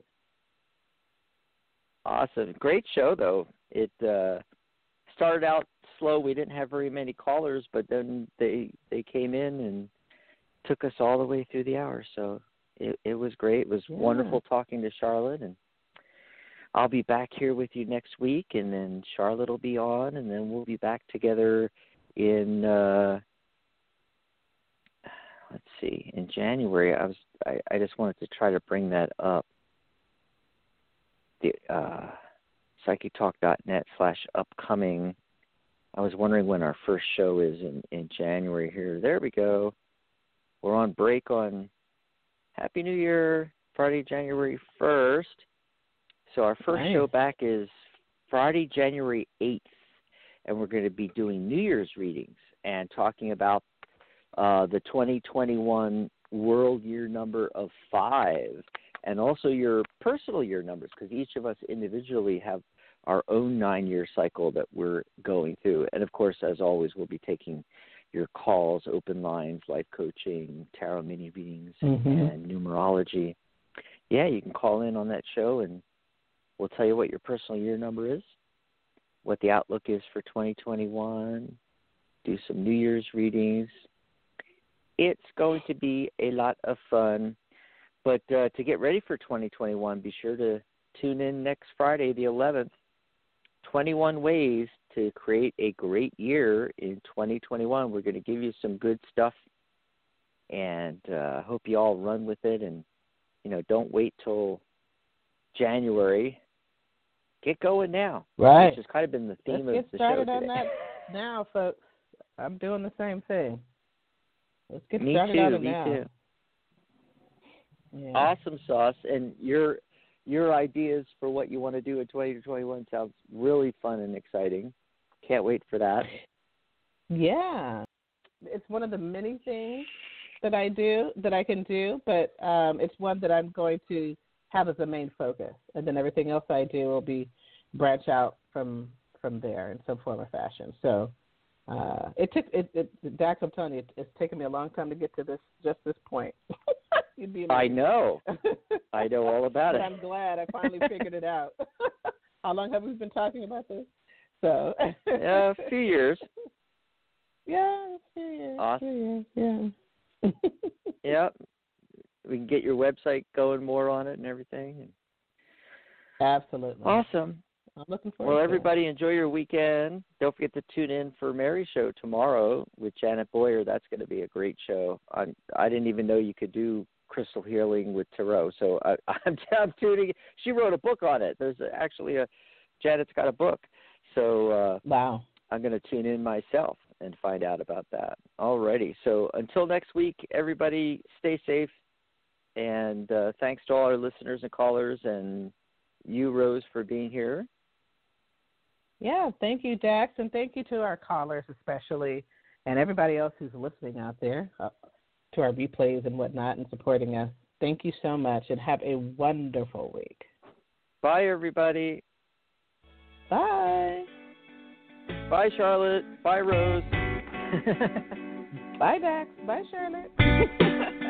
B: Awesome. Great show, though. It uh, started out slow. We didn't have very many callers, but then they they came in and took us all the way through the hour. So it, it was great. It was
C: yeah.
B: wonderful talking to Charlotte. And I'll be back here with you next week, and then Charlotte will be on, and then we'll be back together in, uh, let's see, in January. I was I, I just wanted to try to bring that up. The uh, psychic talk dot net slash upcoming. I was wondering when our first show is in, in January here. There we go. We're on break on Happy New Year, Friday, January first. So our first
C: nice.
B: show back is Friday, January eighth, and we're going to be doing New Year's readings and talking about uh, the twenty twenty-one world year number of five. And also your personal year numbers, because each of us individually have our own nine-year cycle that we're going through. And, of course, as always, we'll be taking your calls, open lines, life coaching, tarot mini readings,
C: mm-hmm.
B: and numerology. yeah, you can call in on that show, and we'll tell you what your personal year number is, what the outlook is for twenty twenty-one, do some New Year's readings. It's going to be a lot of fun. But uh, to get ready for twenty twenty-one, be sure to tune in next Friday, the eleventh, twenty-one Ways to Create a Great Year in twenty twenty-one. We're going to give you some good stuff, and I uh, hope you all run with it. And, you know, don't wait till January. Get going now.
C: Right.
B: Which has kind of been the theme
C: Let's
B: of the
C: get started
B: show
C: on
B: today.
C: that now, folks. I'm doing the same thing. Let's get
B: Me
C: started
B: too,
C: on it
B: me
C: now.
B: too.
C: Yeah.
B: Awesome, Sauce. And your your ideas for what you want to do in twenty twenty-one sounds really fun and exciting. Can't wait for that.
C: Yeah. It's one of the many things that I do, that I can do, but um, it's one that I'm going to have as a main focus. And then everything else I do will be branch out from from there in some form or fashion. So uh, it took, it, it, Dax, I'm telling you, it, it's taken me a long time to get to this, just this point. You'd be
B: I
C: amazed.
B: know. I know all about
C: but
B: it.
C: I'm glad I finally figured it out. How long have we been talking about this? So
B: Yeah, a few years.
C: Yeah, a few years.
B: Awesome.
C: Few years, yeah.
B: Yep. We can get your website going more on it and everything.
C: Absolutely.
B: Awesome.
C: I'm looking forward
B: Well,
C: to
B: everybody, enjoy your weekend. Don't forget to tune in for Mary's show tomorrow with Janet Boyer. That's going to be a great show. I I didn't even know you could do crystal healing with tarot, so I, I'm, I'm tuning. She wrote a book on it. There's actually a Janet's got a book, so uh,
C: wow.
B: I'm going to tune in myself and find out about that. Alrighty. So until next week, everybody, stay safe, and uh, thanks to all our listeners and callers, and you, Rose, for being here.
C: Yeah, thank you, Dax, and thank you to our callers especially, and everybody else who's listening out there, uh, to our replays and whatnot and supporting us. Thank you so much, and have a wonderful week.
B: Bye, everybody.
C: Bye.
B: Bye, Charlotte. Bye, Rose.
C: Bye, Dax. Bye, Charlotte.